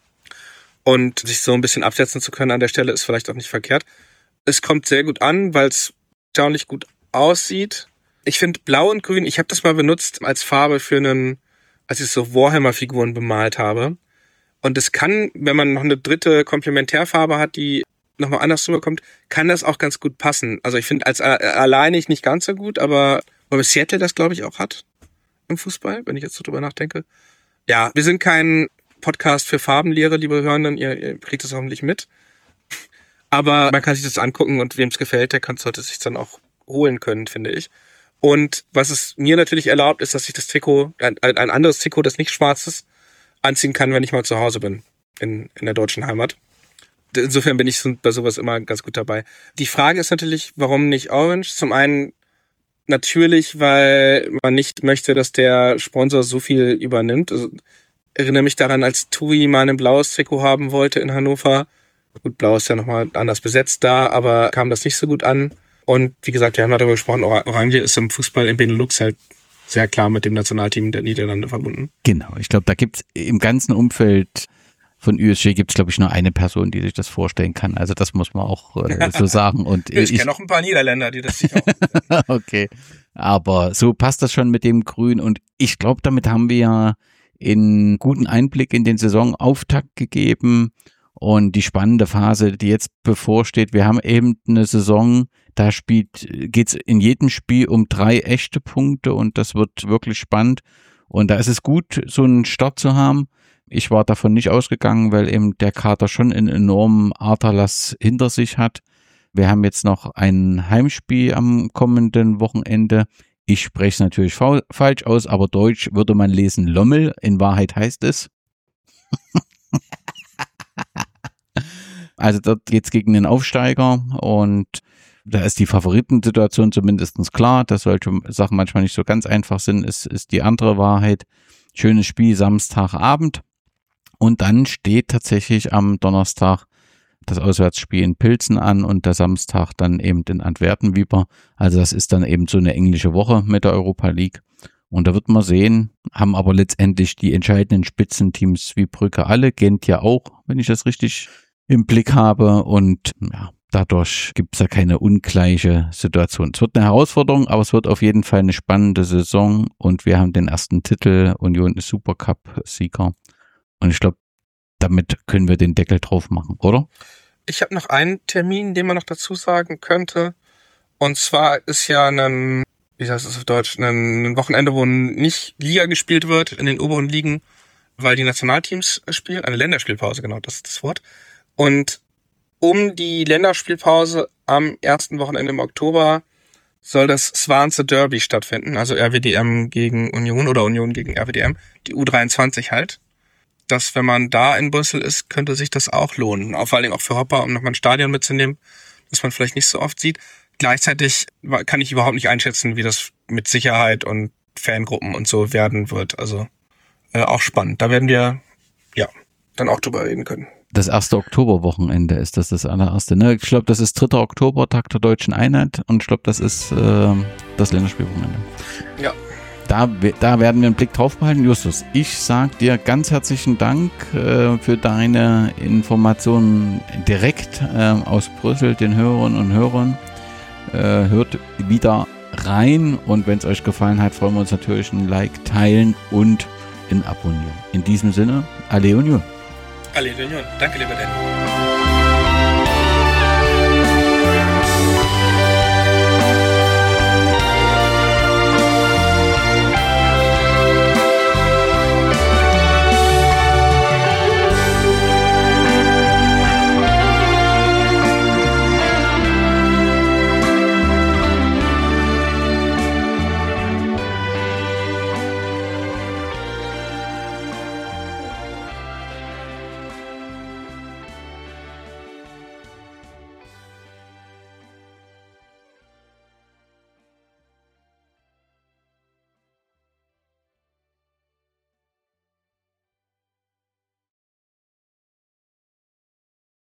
Und sich so ein bisschen absetzen zu können an der Stelle ist vielleicht auch nicht verkehrt. Es kommt sehr gut an, weil es erstaunlich gut aussieht. Ich finde Blau und Grün, ich habe das mal benutzt als Farbe als ich so Warhammer-Figuren bemalt habe. Und es kann, wenn man noch eine dritte Komplementärfarbe hat, die nochmal anders rüberkommt, kann das auch ganz gut passen. Also ich finde als alleinig nicht ganz so gut, aber Seattle das, glaube ich, auch hat im Fußball, wenn ich jetzt so drüber nachdenke. Ja, wir sind kein Podcast für Farbenlehre, liebe Hörenden, ihr kriegt das hoffentlich mit. Aber man kann sich das angucken und wem es gefällt, sollte es sich dann auch holen können, finde ich. Und was es mir natürlich erlaubt, ist, dass ich das Trikot, ein anderes Trikot, das nicht schwarz ist, anziehen kann, wenn ich mal zu Hause bin, in der deutschen Heimat. Insofern bin ich bei sowas immer ganz gut dabei. Die Frage ist natürlich, warum nicht Orange? Zum einen natürlich, weil man nicht möchte, dass der Sponsor so viel übernimmt. Also erinnere mich daran, als Tui mal ein blaues Trikot haben wollte in Hannover. Gut, blau ist ja nochmal anders besetzt da, aber kam das nicht so gut an. Und wie gesagt, wir haben darüber gesprochen, Orange ist im Fußball im Benelux halt sehr klar mit dem Nationalteam der Niederlande verbunden. Genau, ich glaube, da gibt's im ganzen Umfeld von USG gibt's, glaube ich, nur eine Person, die sich das vorstellen kann. Also das muss man auch so sagen. Und ich kenne auch ein paar Niederländer, die das sich auch okay, aber so passt das schon mit dem Grün. Und ich glaube, damit haben wir ja einen guten Einblick in den Saisonauftakt gegeben und die spannende Phase, die jetzt bevorsteht. Wir haben eben eine Saison, da geht's in jedem Spiel um 3 echte Punkte und das wird wirklich spannend. Und da ist es gut, so einen Start zu haben. Ich war davon nicht ausgegangen, weil eben der Kader schon einen enormen Aderlass hinter sich hat. Wir haben jetzt noch ein Heimspiel am kommenden Wochenende. Ich spreche es natürlich falsch aus, aber deutsch würde man lesen Lommel. In Wahrheit heißt es. Also dort geht's gegen den Aufsteiger und da ist die Favoritensituation zumindest klar, dass solche Sachen manchmal nicht so ganz einfach sind, ist die andere Wahrheit. Schönes Spiel Samstagabend und dann steht tatsächlich am Donnerstag das Auswärtsspiel in Pilsen an und der Samstag dann eben in Antwerpen-Wieper. Also das ist dann eben so eine englische Woche mit der Europa League. Und da wird man sehen, haben aber letztendlich die entscheidenden Spitzenteams wie Brügge alle, Gent ja auch, wenn ich das richtig im Blick habe. Und ja, dadurch gibt es ja keine ungleiche Situation. Es wird eine Herausforderung, aber es wird auf jeden Fall eine spannende Saison. Und wir haben den ersten Titel, Union ist Supercup-Sieger. Und ich glaube, damit können wir den Deckel drauf machen, oder? Ich habe noch einen Termin, den man noch dazu sagen könnte. Und zwar ist ja ein Wochenende, wo nicht Liga gespielt wird in den oberen Ligen, weil die Nationalteams spielen. Eine Länderspielpause, genau, das ist das Wort. Und um die Länderspielpause am ersten Wochenende im Oktober soll das Swansea Derby stattfinden. Also RWDM gegen Union oder Union gegen RWDM. Die U23 halt. Dass, wenn man da in Brüssel ist, könnte sich das auch lohnen. Vor allem auch für Hopper, um nochmal ein Stadion mitzunehmen, das man vielleicht nicht so oft sieht. Gleichzeitig kann ich überhaupt nicht einschätzen, wie das mit Sicherheit und Fangruppen und so werden wird. Also auch spannend. Da werden wir dann auch drüber reden können. Das 1. Oktoberwochenende ist das allererste. Ne? Ich glaube, das ist 3. Oktober, Tag der Deutschen Einheit. Und ich glaube, das ist das Länderspielwochenende. Ja. Da werden wir einen Blick drauf behalten. Justus, ich sage dir ganz herzlichen Dank für deine Informationen direkt aus Brüssel, den Hörerinnen und Hörern. Hört wieder rein und wenn es euch gefallen hat, freuen wir uns natürlich ein Like, teilen und ein Abonnieren. In diesem Sinne, Allez Union! Allez Union! Danke, lieber Dan.